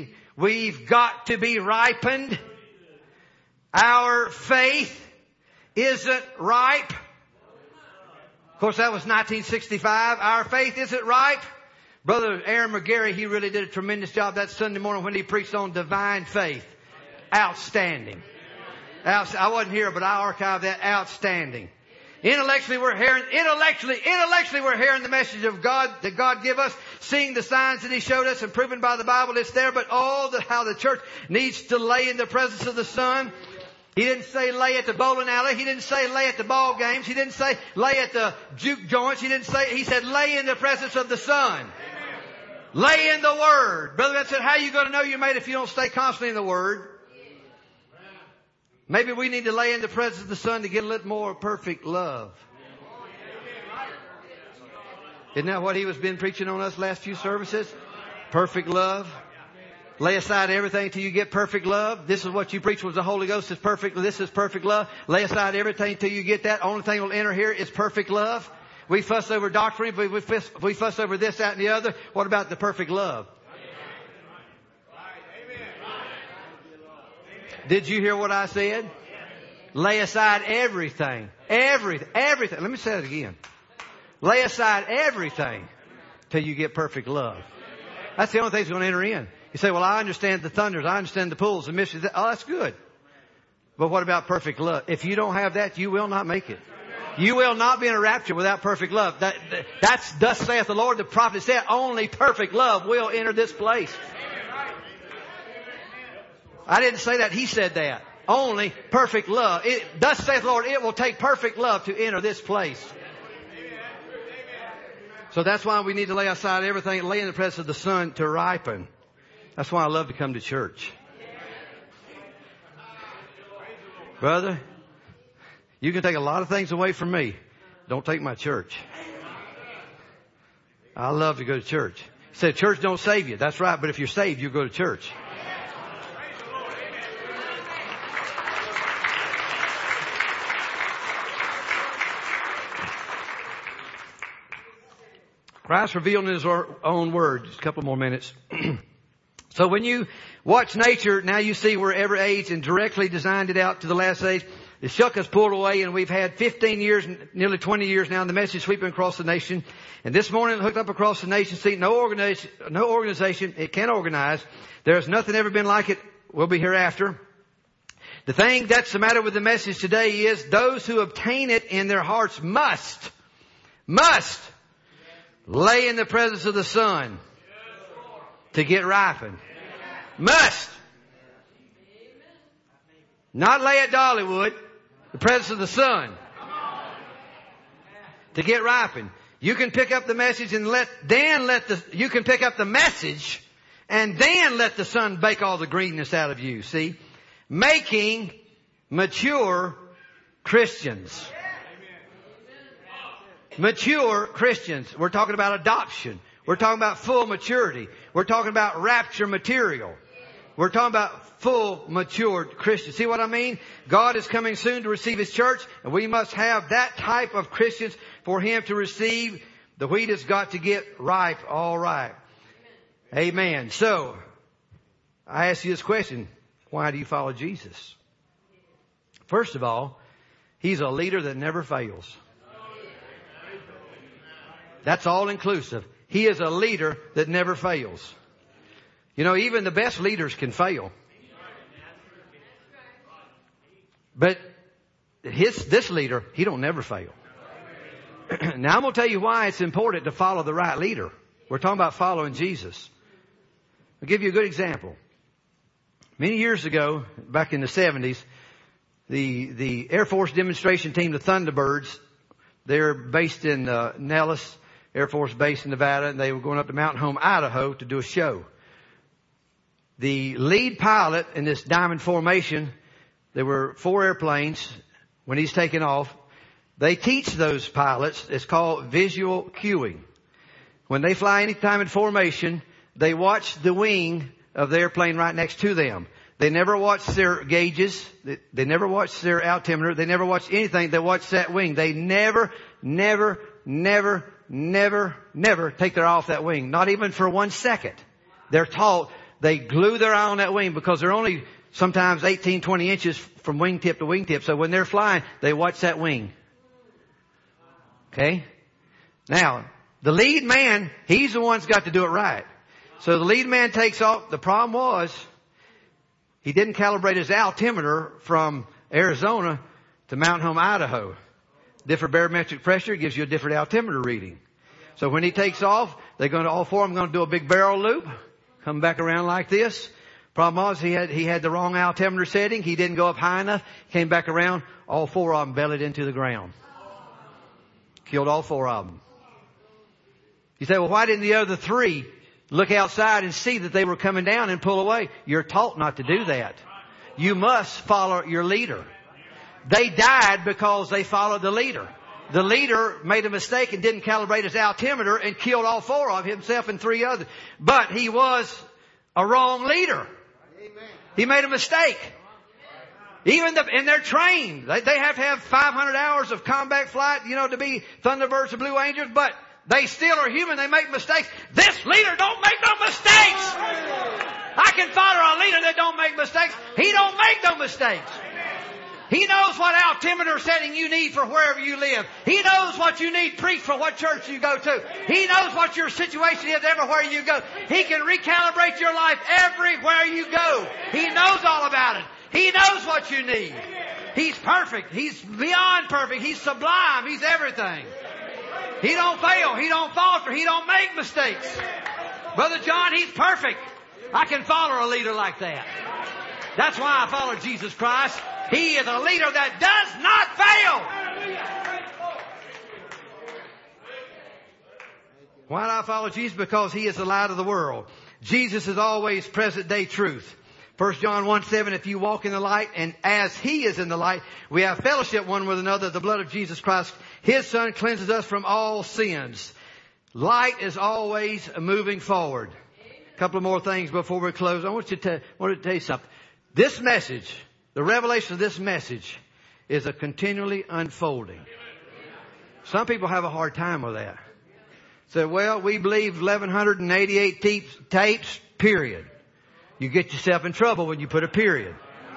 be ripened. Our faith isn't ripe. Of course, that was 1965. Our faith isn't ripe. Brother Aaron McGarry, he really did a tremendous job that Sunday morning when he preached on divine faith. Outstanding. I wasn't here, but I archived that. Outstanding. Intellectually we're hearing the message of God that God give us, seeing the signs that He showed us and proven by the Bible it's there, but how the church needs to lay in the presence of the Son. He didn't say lay at the bowling alley. He didn't say lay at the ball games. He didn't say lay at the juke joints. He said lay in the presence of the Son. Lay in the Word. Brother Ben said, how are you going to know you're made if you don't stay constantly in the Word? Maybe we need to lay in the presence of the Son to get a little more perfect love. Isn't that what he was been preaching on us last few services? Perfect love. Lay aside everything till you get perfect love. This is what you preach was the Holy Ghost is perfect. This is perfect love. Lay aside everything till you get that. Only thing will enter here is perfect love. We fuss over doctrine, we fuss over this, that, and the other. What about the perfect love? Did you hear what I said? Lay aside everything. Everything. Let me say it again. Lay aside everything till you get perfect love. That's the only thing that's going to enter in. You say, well, I understand the thunders. I understand the pulls, the mysteries. Oh, that's good. But what about perfect love? If you don't have that, you will not make it. You will not be in a rapture without perfect love. That's thus saith the Lord. The prophet said, only perfect love will enter this place. I didn't say that. He said that. Only perfect love. Thus saith the Lord, it will take perfect love to enter this place. So that's why we need to lay aside everything and lay in the presence of the Son to ripen. That's why I love to come to church. Brother, you can take a lot of things away from me. Don't take my church. I love to go to church. You say church don't save you. That's right. But if you're saved, you go to church. Christ revealed in His own word. Just a couple more minutes. So when you watch nature, now you see where every age and directly designed it out to the last age. The shuck has pulled away, and we've had 15 years, nearly 20 years now, and the message sweeping across the nation. And this morning, hooked up across the nation, see, no organization, it can organize. There's nothing ever been like it, will be hereafter. The thing that's the matter with the message today is those who obtain it in their hearts must lay in the presence of the Son to get ripened. Must. Not lay at Dollywood, the presence of the Son to get ripened. You can pick up the message and you can pick up the message and then let the Son bake all the greenness out of you. See? Making mature Christians. Mature Christians. We're talking about adoption. We're talking about full maturity. We're talking about rapture material. We're talking about full matured Christians. See what I mean? God is coming soon to receive His church, and we must have that type of Christians for Him to receive. The wheat has got to get ripe, all right. Amen. So, I ask you this question. Why do you follow Jesus? First of all, He's a leader that never fails. That's all inclusive. He is a leader that never fails. You know, even the best leaders can fail. But this leader, he don't never fail. Now I'm going to tell you why it's important to follow the right leader. We're talking about following Jesus. I'll give you a good example. Many years ago, back in the 70s, the Air Force demonstration team, the Thunderbirds, they're based in Nellis Air Force Base in Nevada, and they were going up to Mountain Home, Idaho to do a show. The lead pilot in this diamond formation, there were 4 airplanes. When he's taking off, they teach those pilots, it's called visual cueing. When they fly any time in formation, they watch the wing of the airplane right next to them. They never watch their gauges. They never watch their altimeter. They never watch anything. They watch that wing. They never take their eye off that wing. Not even for 1 second. They're taught they glue their eye on that wing because they're only sometimes 18, 20 inches from wingtip to wingtip. So when they're flying, they watch that wing. Okay? Now, the lead man, he's the one that's got to do it right. So the lead man takes off. The problem was, he didn't calibrate his altimeter from Arizona to Mountain Home, Idaho. Different barometric pressure gives you a different altimeter reading. So when he takes off, all 4 of them going to do a big barrel loop, come back around like this. Problem was, he had the wrong altimeter setting. He didn't go up high enough. Came back around. All 4 of them bellied into the ground. Killed all 4 of them. You say, well, why didn't the other 3 look outside and see that they were coming down and pull away? You're taught not to do that. You must follow your leader. They died because they followed the leader. The leader made a mistake and didn't calibrate his altimeter and killed all 4 of himself and 3 others. But he was a wrong leader. He made a mistake. And they're trained. They have to have 500 hours of combat flight, to be Thunderbirds and Blue Angels, but they still are human. They make mistakes. This leader don't make no mistakes. I can follow a leader that don't make mistakes. He don't make no mistakes. He knows what altimeter setting you need for wherever you live. He knows what you need preached for what church you go to. He knows what your situation is everywhere you go. He can recalibrate your life everywhere you go. He knows all about it. He knows what you need. He's perfect. He's beyond perfect. He's sublime. He's everything. He don't fail. He don't falter. He don't make mistakes. Brother John, he's perfect. I can follow a leader like that. That's why I follow Jesus Christ. He is a leader that does not fail. Why do I follow Jesus? Because He is the light of the world. Jesus is always present day truth. 1 John 1:7, if you walk in the light and as He is in the light, we have fellowship one with another. The blood of Jesus Christ, His Son, cleanses us from all sins. Light is always moving forward. A couple of more things before we close. I want to tell you something. This message, the revelation of this message, is a continually unfolding. Some people have a hard time with that. Say, well, we believe 1,188 tapes, period. You get yourself in trouble when you put a period.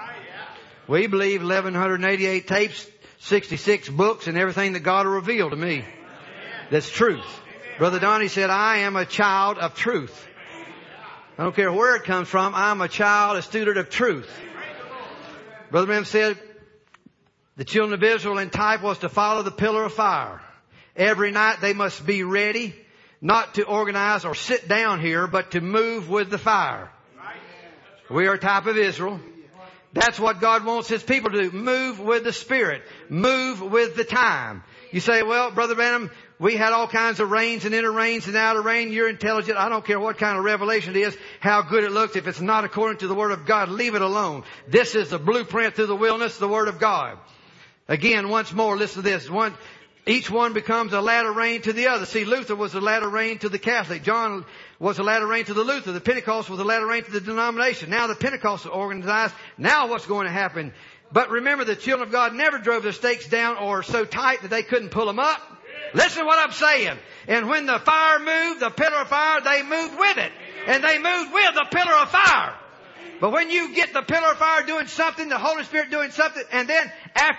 We believe 1,188 tapes, 66 books, and everything that God will reveal to me. That's truth. Brother Donnie said, I am a child of truth. I don't care where it comes from. I'm a child, a student of truth. Brother Branham said, the children of Israel in type was to follow the pillar of fire. Every night they must be ready, not to organize or sit down here, but to move with the fire. We are a type of Israel. That's what God wants His people to do. Move with the Spirit. Move with the time. You say, well, Brother Branham, we had all kinds of rains and inner rains and outer rain. You're intelligent. I don't care what kind of revelation it is, how good it looks. If it's not according to the Word of God, leave it alone. This is the blueprint through the wilderness, the Word of God. Again, once more, listen to this. Each one becomes a latter rain to the other. See, Luther was a latter rain to the Catholic. John was a latter rain to the Luther. The Pentecost was a latter rain to the denomination. Now the Pentecost are organized. Now what's going to happen? But remember, the children of God never drove their stakes down or so tight that they couldn't pull them up. Listen to what I'm saying. And when the fire moved, the pillar of fire, they moved with it. And they moved with the pillar of fire. But when you get the pillar of fire doing something, the Holy Spirit doing something, and then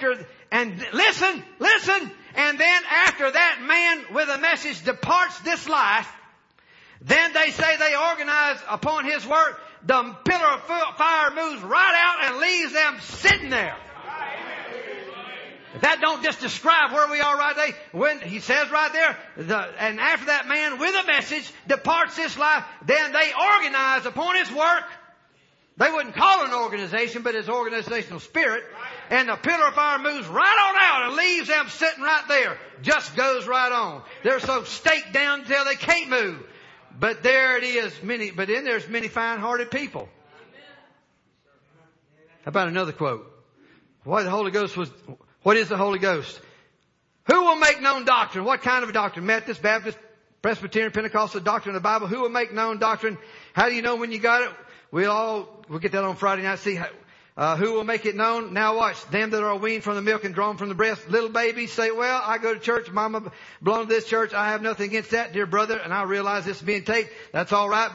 listen, and then after that man with a message departs this life, then they say they organize upon his work. The pillar of fire moves right out and leaves them sitting there. If that don't just describe where we are right there, when he says right there, and after that man with a message departs this life, then they organize upon his work. They wouldn't call it an organization, but it's organizational spirit. And the pillar of fire moves right on out and leaves them sitting right there. Just goes right on. They're so staked down until they can't move. But there it is, but then there's many fine-hearted people. How about another quote? What is the Holy Ghost? Who will make known doctrine? What kind of a doctrine? Methodist, Baptist, Presbyterian, Pentecostal doctrine of the Bible. Who will make known doctrine? How do you know when you got it? We'll get that on Friday night. See who will make it known. Now watch. Them that are weaned from the milk and drawn from the breast. Little babies say, well, I go to church. Mama belongs to this church. I have nothing against that, dear brother. And I realize this is being taped. That's all right.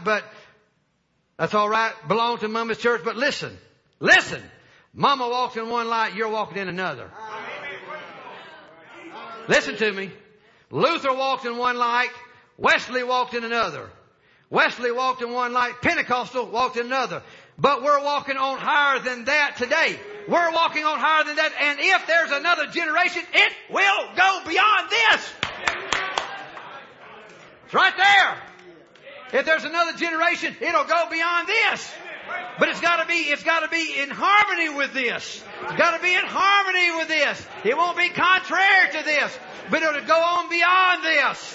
Belong to Mama's church. But listen. Mama walks in one light. You're walking in another. Listen to me. Luther walked in one light. Wesley walked in another. Wesley walked in one light. Pentecostal walked in another. But we're walking on higher than that today. We're walking on higher than that. And if there's another generation, it will go beyond this. It's right there. If there's another generation, it'll go beyond this. But it's got to be in harmony with this. It's got to be in harmony with this. It won't be contrary to this, but it'll go on beyond this.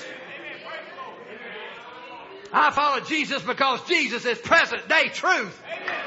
I follow Jesus because Jesus is present day truth.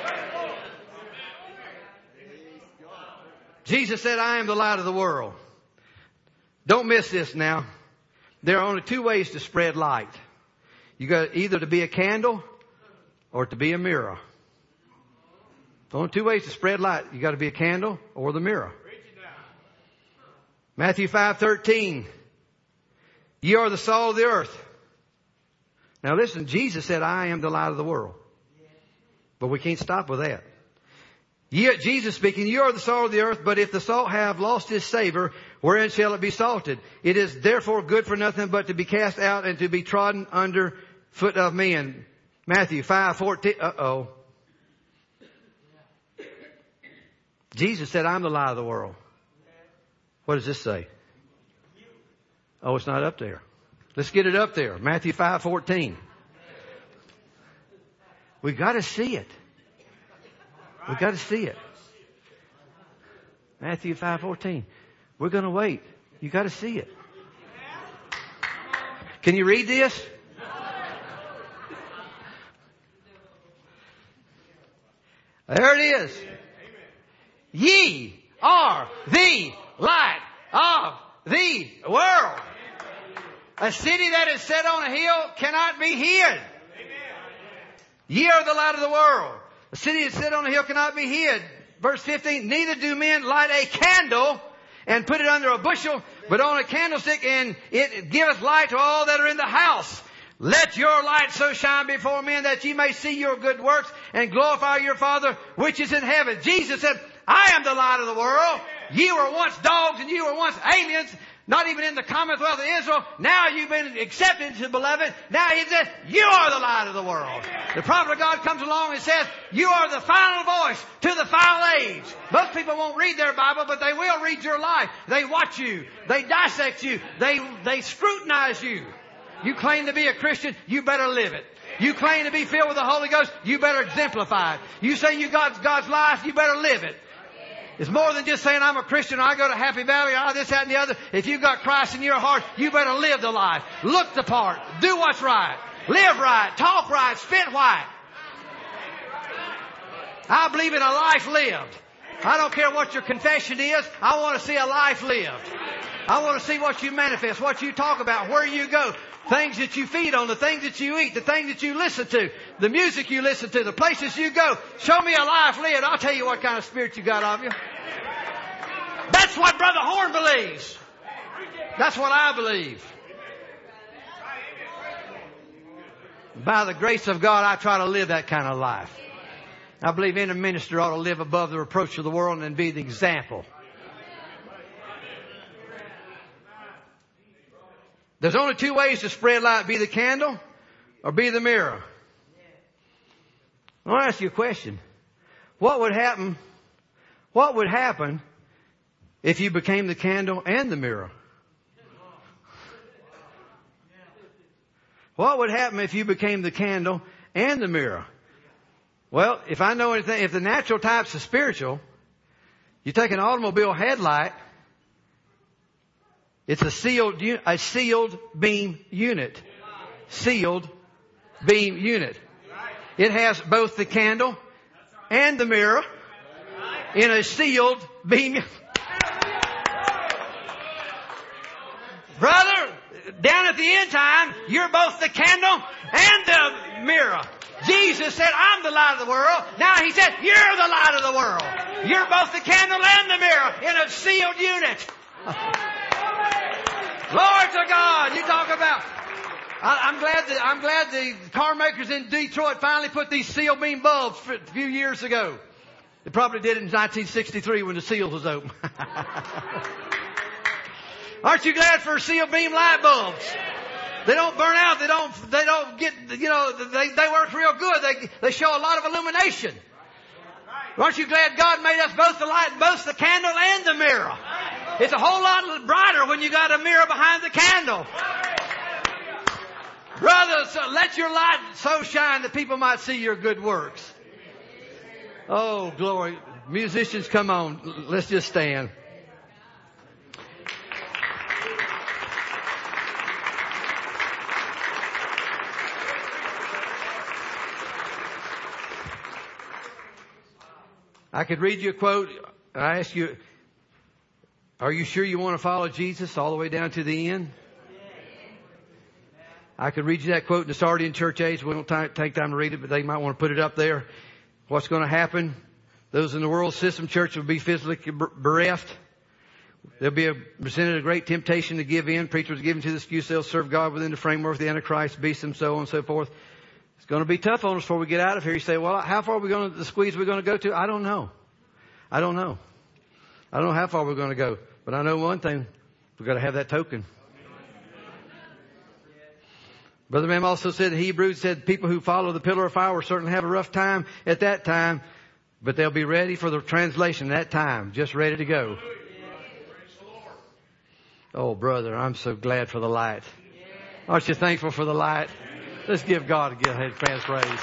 Jesus said, I am the light of the world. Don't miss this now. There are only two ways to spread light. You got either to be a candle or to be a mirror. Only two ways to spread light. You got to be a candle or the mirror. Matthew 5:13. Ye are the salt of the earth. Now listen, Jesus said, I am the light of the world. But we can't stop with that. Jesus speaking, you are the salt of the earth, but if the salt have lost its savor, wherein shall it be salted? It is therefore good for nothing but to be cast out and to be trodden under foot of men. Matthew 5:14. Jesus said, I'm the light of the world. What does this say? Oh, it's not up there. Let's get it up there. Matthew 5:14. We've got to see it. We've got to see it. Matthew 5:14. We're going to wait. You've got to see it. Can you read this? There it is. Ye are the light of the world. A city that is set on a hill cannot be hid. Ye are the light of the world. A city that's set on a hill cannot be hid. Verse 15, neither do men light a candle and put it under a bushel, but on a candlestick, and it giveth light to all that are in the house. Let your light so shine before men that ye may see your good works and glorify your Father which is in heaven. Jesus said, I am the light of the world. Ye were once dogs and you were once aliens, not even in the commonwealth of Israel. Now you've been accepted into the beloved. Now he says, you are the light of the world. The prophet of God comes along and says, you are the final voice to the final age. Most people won't read their Bible, but they will read your life. They watch you. They dissect you. They scrutinize you. You claim to be a Christian, you better live it. You claim to be filled with the Holy Ghost, you better exemplify it. You say you got God's life, you better live it. It's more than just saying I'm a Christian, or I go to Happy Valley, or this, that, and the other. If you've got Christ in your heart, you better live the life. Look the part. Do what's right. Live right. Talk right. Spit white. I believe in a life lived. I don't care what your confession is. I want to see a life lived. I want to see what you manifest, what you talk about, where you go. Things that you feed on, the things that you eat, the things that you listen to, the music you listen to, the places you go. Show me a life lived. I'll tell you what kind of spirit you got of you. That's what Brother Horn believes. That's what I believe. By the grace of God, I try to live that kind of life. I believe any minister ought to live above the reproach of the world and be the example. There's only two ways to spread light. Be the candle or be the mirror. I want to ask you a question. What would happen if you became the candle and the mirror? What would happen if you became the candle and the mirror? Well, if I know anything, if the natural type's the spiritual, you take an automobile headlight. It's a sealed beam unit. Sealed beam unit. It has both the candle and the mirror in a sealed beam. Brother, down at the end time, you're both the candle and the mirror. Jesus said, I'm the light of the world. Now he said, you're the light of the world. You're both the candle and the mirror in a sealed unit. Glory to God. You talk about. I'm glad the car makers in Detroit finally put these seal beam bulbs a few years ago. They probably did it in 1963 when the seals was open. Aren't you glad for seal beam light bulbs? They don't burn out. They don't get, they work real good. They show a lot of illumination. Aren't you glad God made us both the light, both the candle and the mirror? It's a whole lot brighter when you got a mirror behind the candle. Brother, so let your light so shine that people might see your good works. Oh, glory. Musicians, come on. Let's just stand. I could read you a quote. I ask you, are you sure you want to follow Jesus all the way down to the end? I could read you that quote in the Sardian church age. We don't take time to read it, but they might want to put it up there. What's going to happen? Those in the world system church will be physically bereft. There'll be presented a great temptation to give in. Preachers given to the excuse they'll serve God within the framework of the Antichrist, beast, and so on and so forth. It's going to be tough on us before we get out of here. You say, well, how far are we going to, the squeeze we're going to go to? I don't know. I don't know. I don't know how far we're going to go. But I know one thing. We've got to have that token. Brother Branham also said in Hebrews, said people who follow the pillar of fire will certainly have a rough time at that time, but they'll be ready for the translation at that time, just ready to go. Oh, brother, I'm so glad for the light. Aren't you thankful for the light? Let's give God a good hand praise.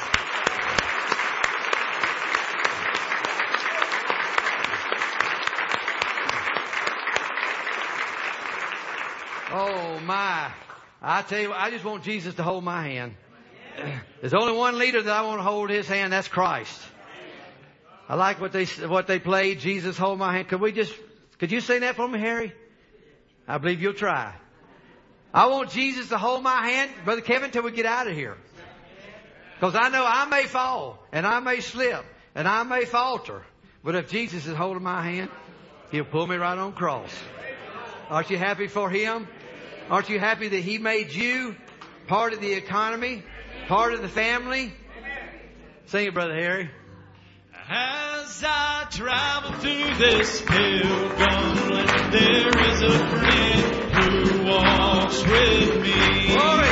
Oh, my. I tell you, I just want Jesus to hold my hand. There's only one leader that I want to hold his hand. That's Christ. I like what they played. Jesus, hold my hand. Could you sing that for me, Harry? I believe you'll try. I want Jesus to hold my hand, Brother Kevin, till we get out of here. Because I know I may fall, and I may slip, and I may falter. But if Jesus is holding my hand, He'll pull me right on cross. Aren't you happy for Him? Aren't you happy that He made you part of the economy, part of the family? Sing it, Brother Harry. As I travel through this pilgrim land, there is a friend who walks with me. Glory.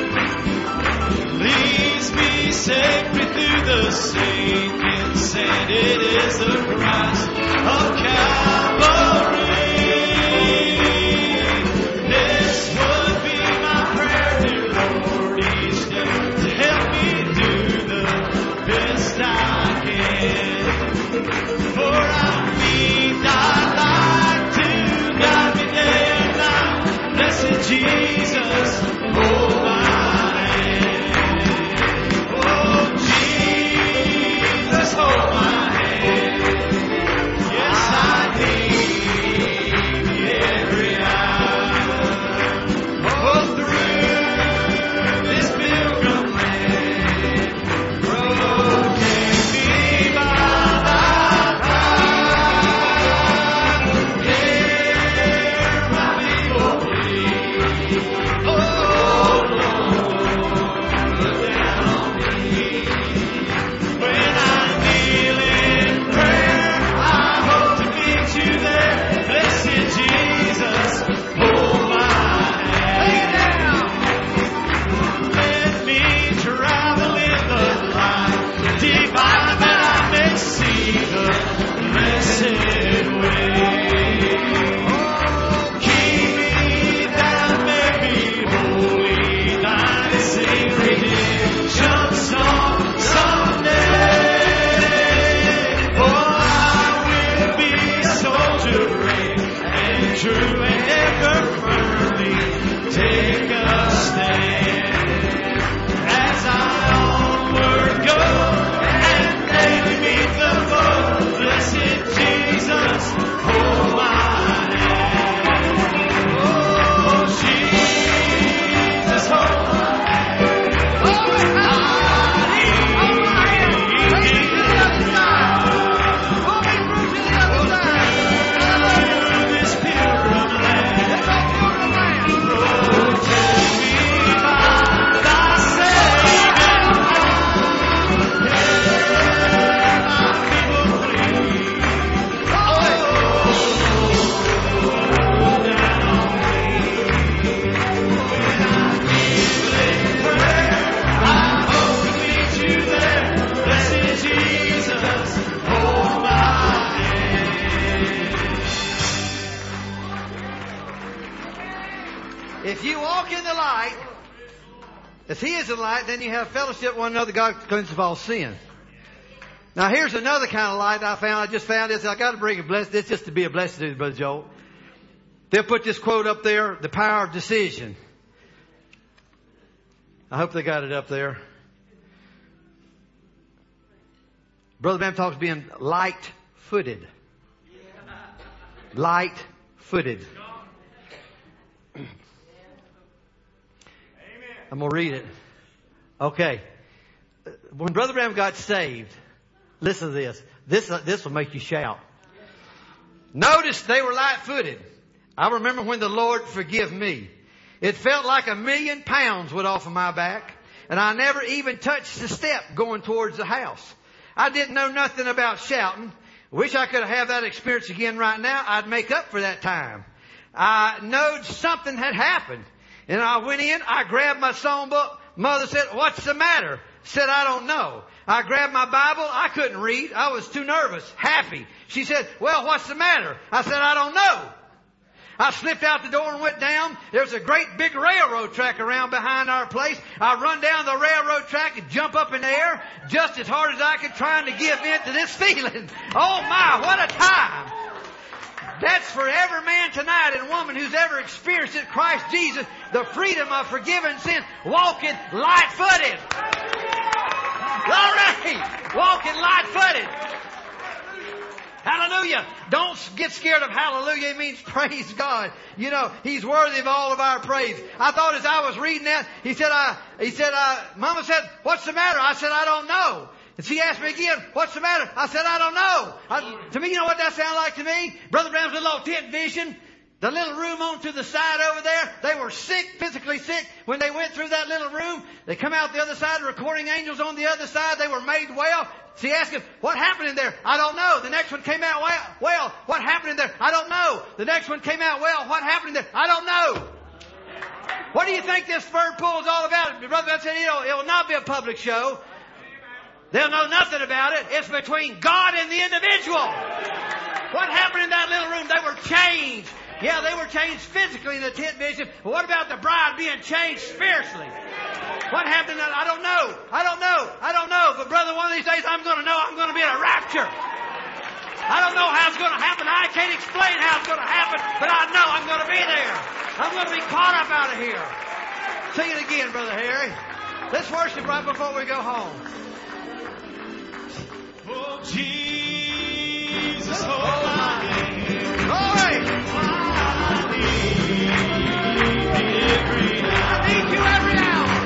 Leads me safely through the sinking sand. It is the Christ of Calvary. This would be my prayer, dear Lord, each day, to help me do the best I can. For I'm weak, I like to guide me day and night. Blessed Jesus, hold my hand. Oh, Jesus, hold my hand. Yes, I need every hour. Oh, through this pilgrim land, protect me by thy power. Hear my people plead. Oh, Lord, look down on me. When I kneel in prayer, I hope to meet you there. Blessed Jesus, hold my hand. Let me travel in the light divine, that I may see the blessed way. Oh, keep me that I may be holy, thine is a redemption song someday. Oh, I will be a soldier brave and true, and ever firmly take a stand. As I onward go and daily meet the foe, blessed Jesus, hold my hand. Oh, Jesus, hold my hand. I need this pilgrim land. Protect me by thy saving hand. Hear my people plead. Oh, down on me. When I kneel in prayer, I hope to meet you there. Blessed Jesus, hold my hand. If you walk in the light, as He is in the light, then you have fellowship with one another. God cleanses of all sin. Now here's another kind of light I found. I just found this. I got to bring a blessing. This just to be a blessing to you, Brother Joel. They'll put this quote up there: the power of decision. I hope they got it up there. Brother Bam talks being light-footed. Light-footed. I'm going to read it. Okay. When Brother Branham got saved, listen to this. This will make you shout. Notice they were light-footed. I remember when the Lord forgive me. It felt like 1,000,000 pounds went off of my back, and I never even touched the step going towards the house. I didn't know nothing about shouting, Wish I could have that experience again right now. I'd make up for that time. I knowed something had happened. And I went in, I grabbed my songbook. Mother said, "What's the matter?" Said, "I don't know." I grabbed my Bible. I couldn't read. I was too nervous, happy. She said, "Well, what's the matter?" I said, "I don't know." I slipped out the door and went down. There's a great big railroad track around behind our place. I run down the railroad track and jump up in the air just as hard as I could, trying to give in to this feeling. Oh my, what a time. That's for every man tonight and woman who's ever experienced it, Christ Jesus, the freedom of forgiven sin, walking light-footed. Glory! Walking light-footed. Hallelujah. Don't get scared of hallelujah. It means praise God. You know, He's worthy of all of our praise. I thought as I was reading that, he said, Mama said, "What's the matter?" I said, "I don't know." And she asked me again, "What's the matter?" I said, "I don't know." To me, you know what that sounded like to me? Brother Branham's little tent vision. The little room on to the side over there, they were sick, physically sick. When they went through that little room, they come out the other side, recording angels on the other side, they were made well. She asked him, "What happened in there?" "I don't know." The next one came out well. "What happened in there?" "I don't know." The next one came out well. "What happened in there?" "I don't know." What do you think this third pool is all about? Brother said, it will not be a public show. They'll know nothing about it. It's between God and the individual. What happened in that little room? They were changed. Yeah, they were changed physically in the tent vision. But what about the bride being changed spiritually? What happened? I don't know. I don't know. But brother, one of these days I'm going to know. I'm going to be in a rapture. I don't know how it's going to happen. I can't explain how it's going to happen. But I know I'm going to be there. I'm going to be caught up out of here. Sing it again, Brother Harry. Let's worship right before we go home. Oh, Jesus, oh, I need. Glory! I need you every hour.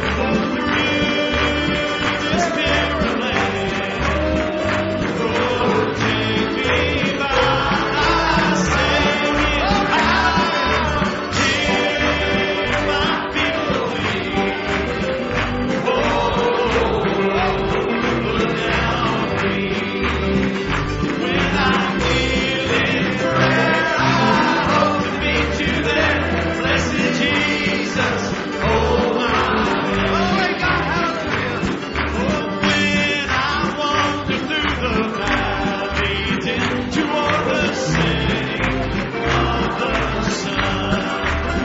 Through this barren land. Oh, take me by thy saving power. Till my feeble weak. Oh, look down on me. When I kneel in prayer, I hope to meet you there. Blessed Jesus, oh my. Glory God, hallelujah. Oh, when I wander through the valleys and toward the setting of the sun,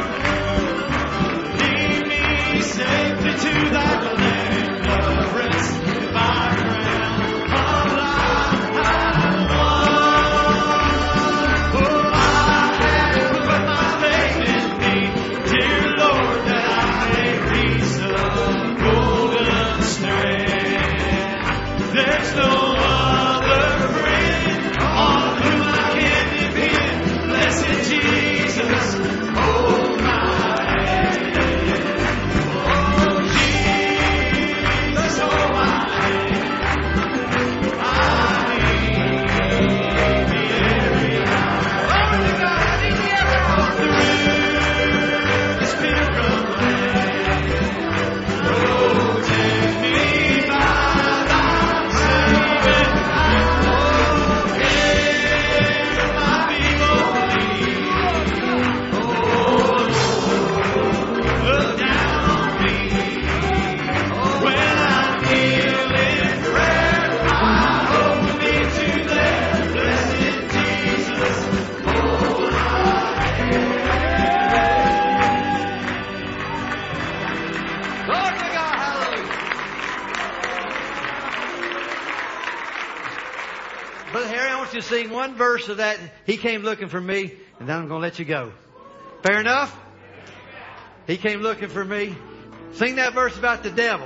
lead me safely to that land of rest, my crown of life I won. Oh, I have put my faith in thee, dear Lord, that I may be some golden strand. There's no other friend on whom I can depend. Blessed Jesus, hold my hand. Oh, Jesus, hold my hand. I need thee every hour. Glory to God, I need thee every hour. Through this pilgrim land. Oh, take me by thy saving power. Hear my feeble plea. Oh, Lord, look down on me. When I kneel in prayer, I hope to meet you there. Blessed Jesus, hold my Glory to God, hallelujah. Brother Harry, I want you to sing one verse of that. He came looking for me, and then I'm going to let you go. Fair enough? He came looking for me. Sing that verse about the devil.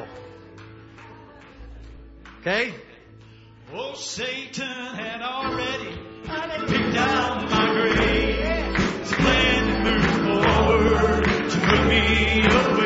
Okay? Oh, Satan had already picked out my grave. His plan to move forward, to put me away.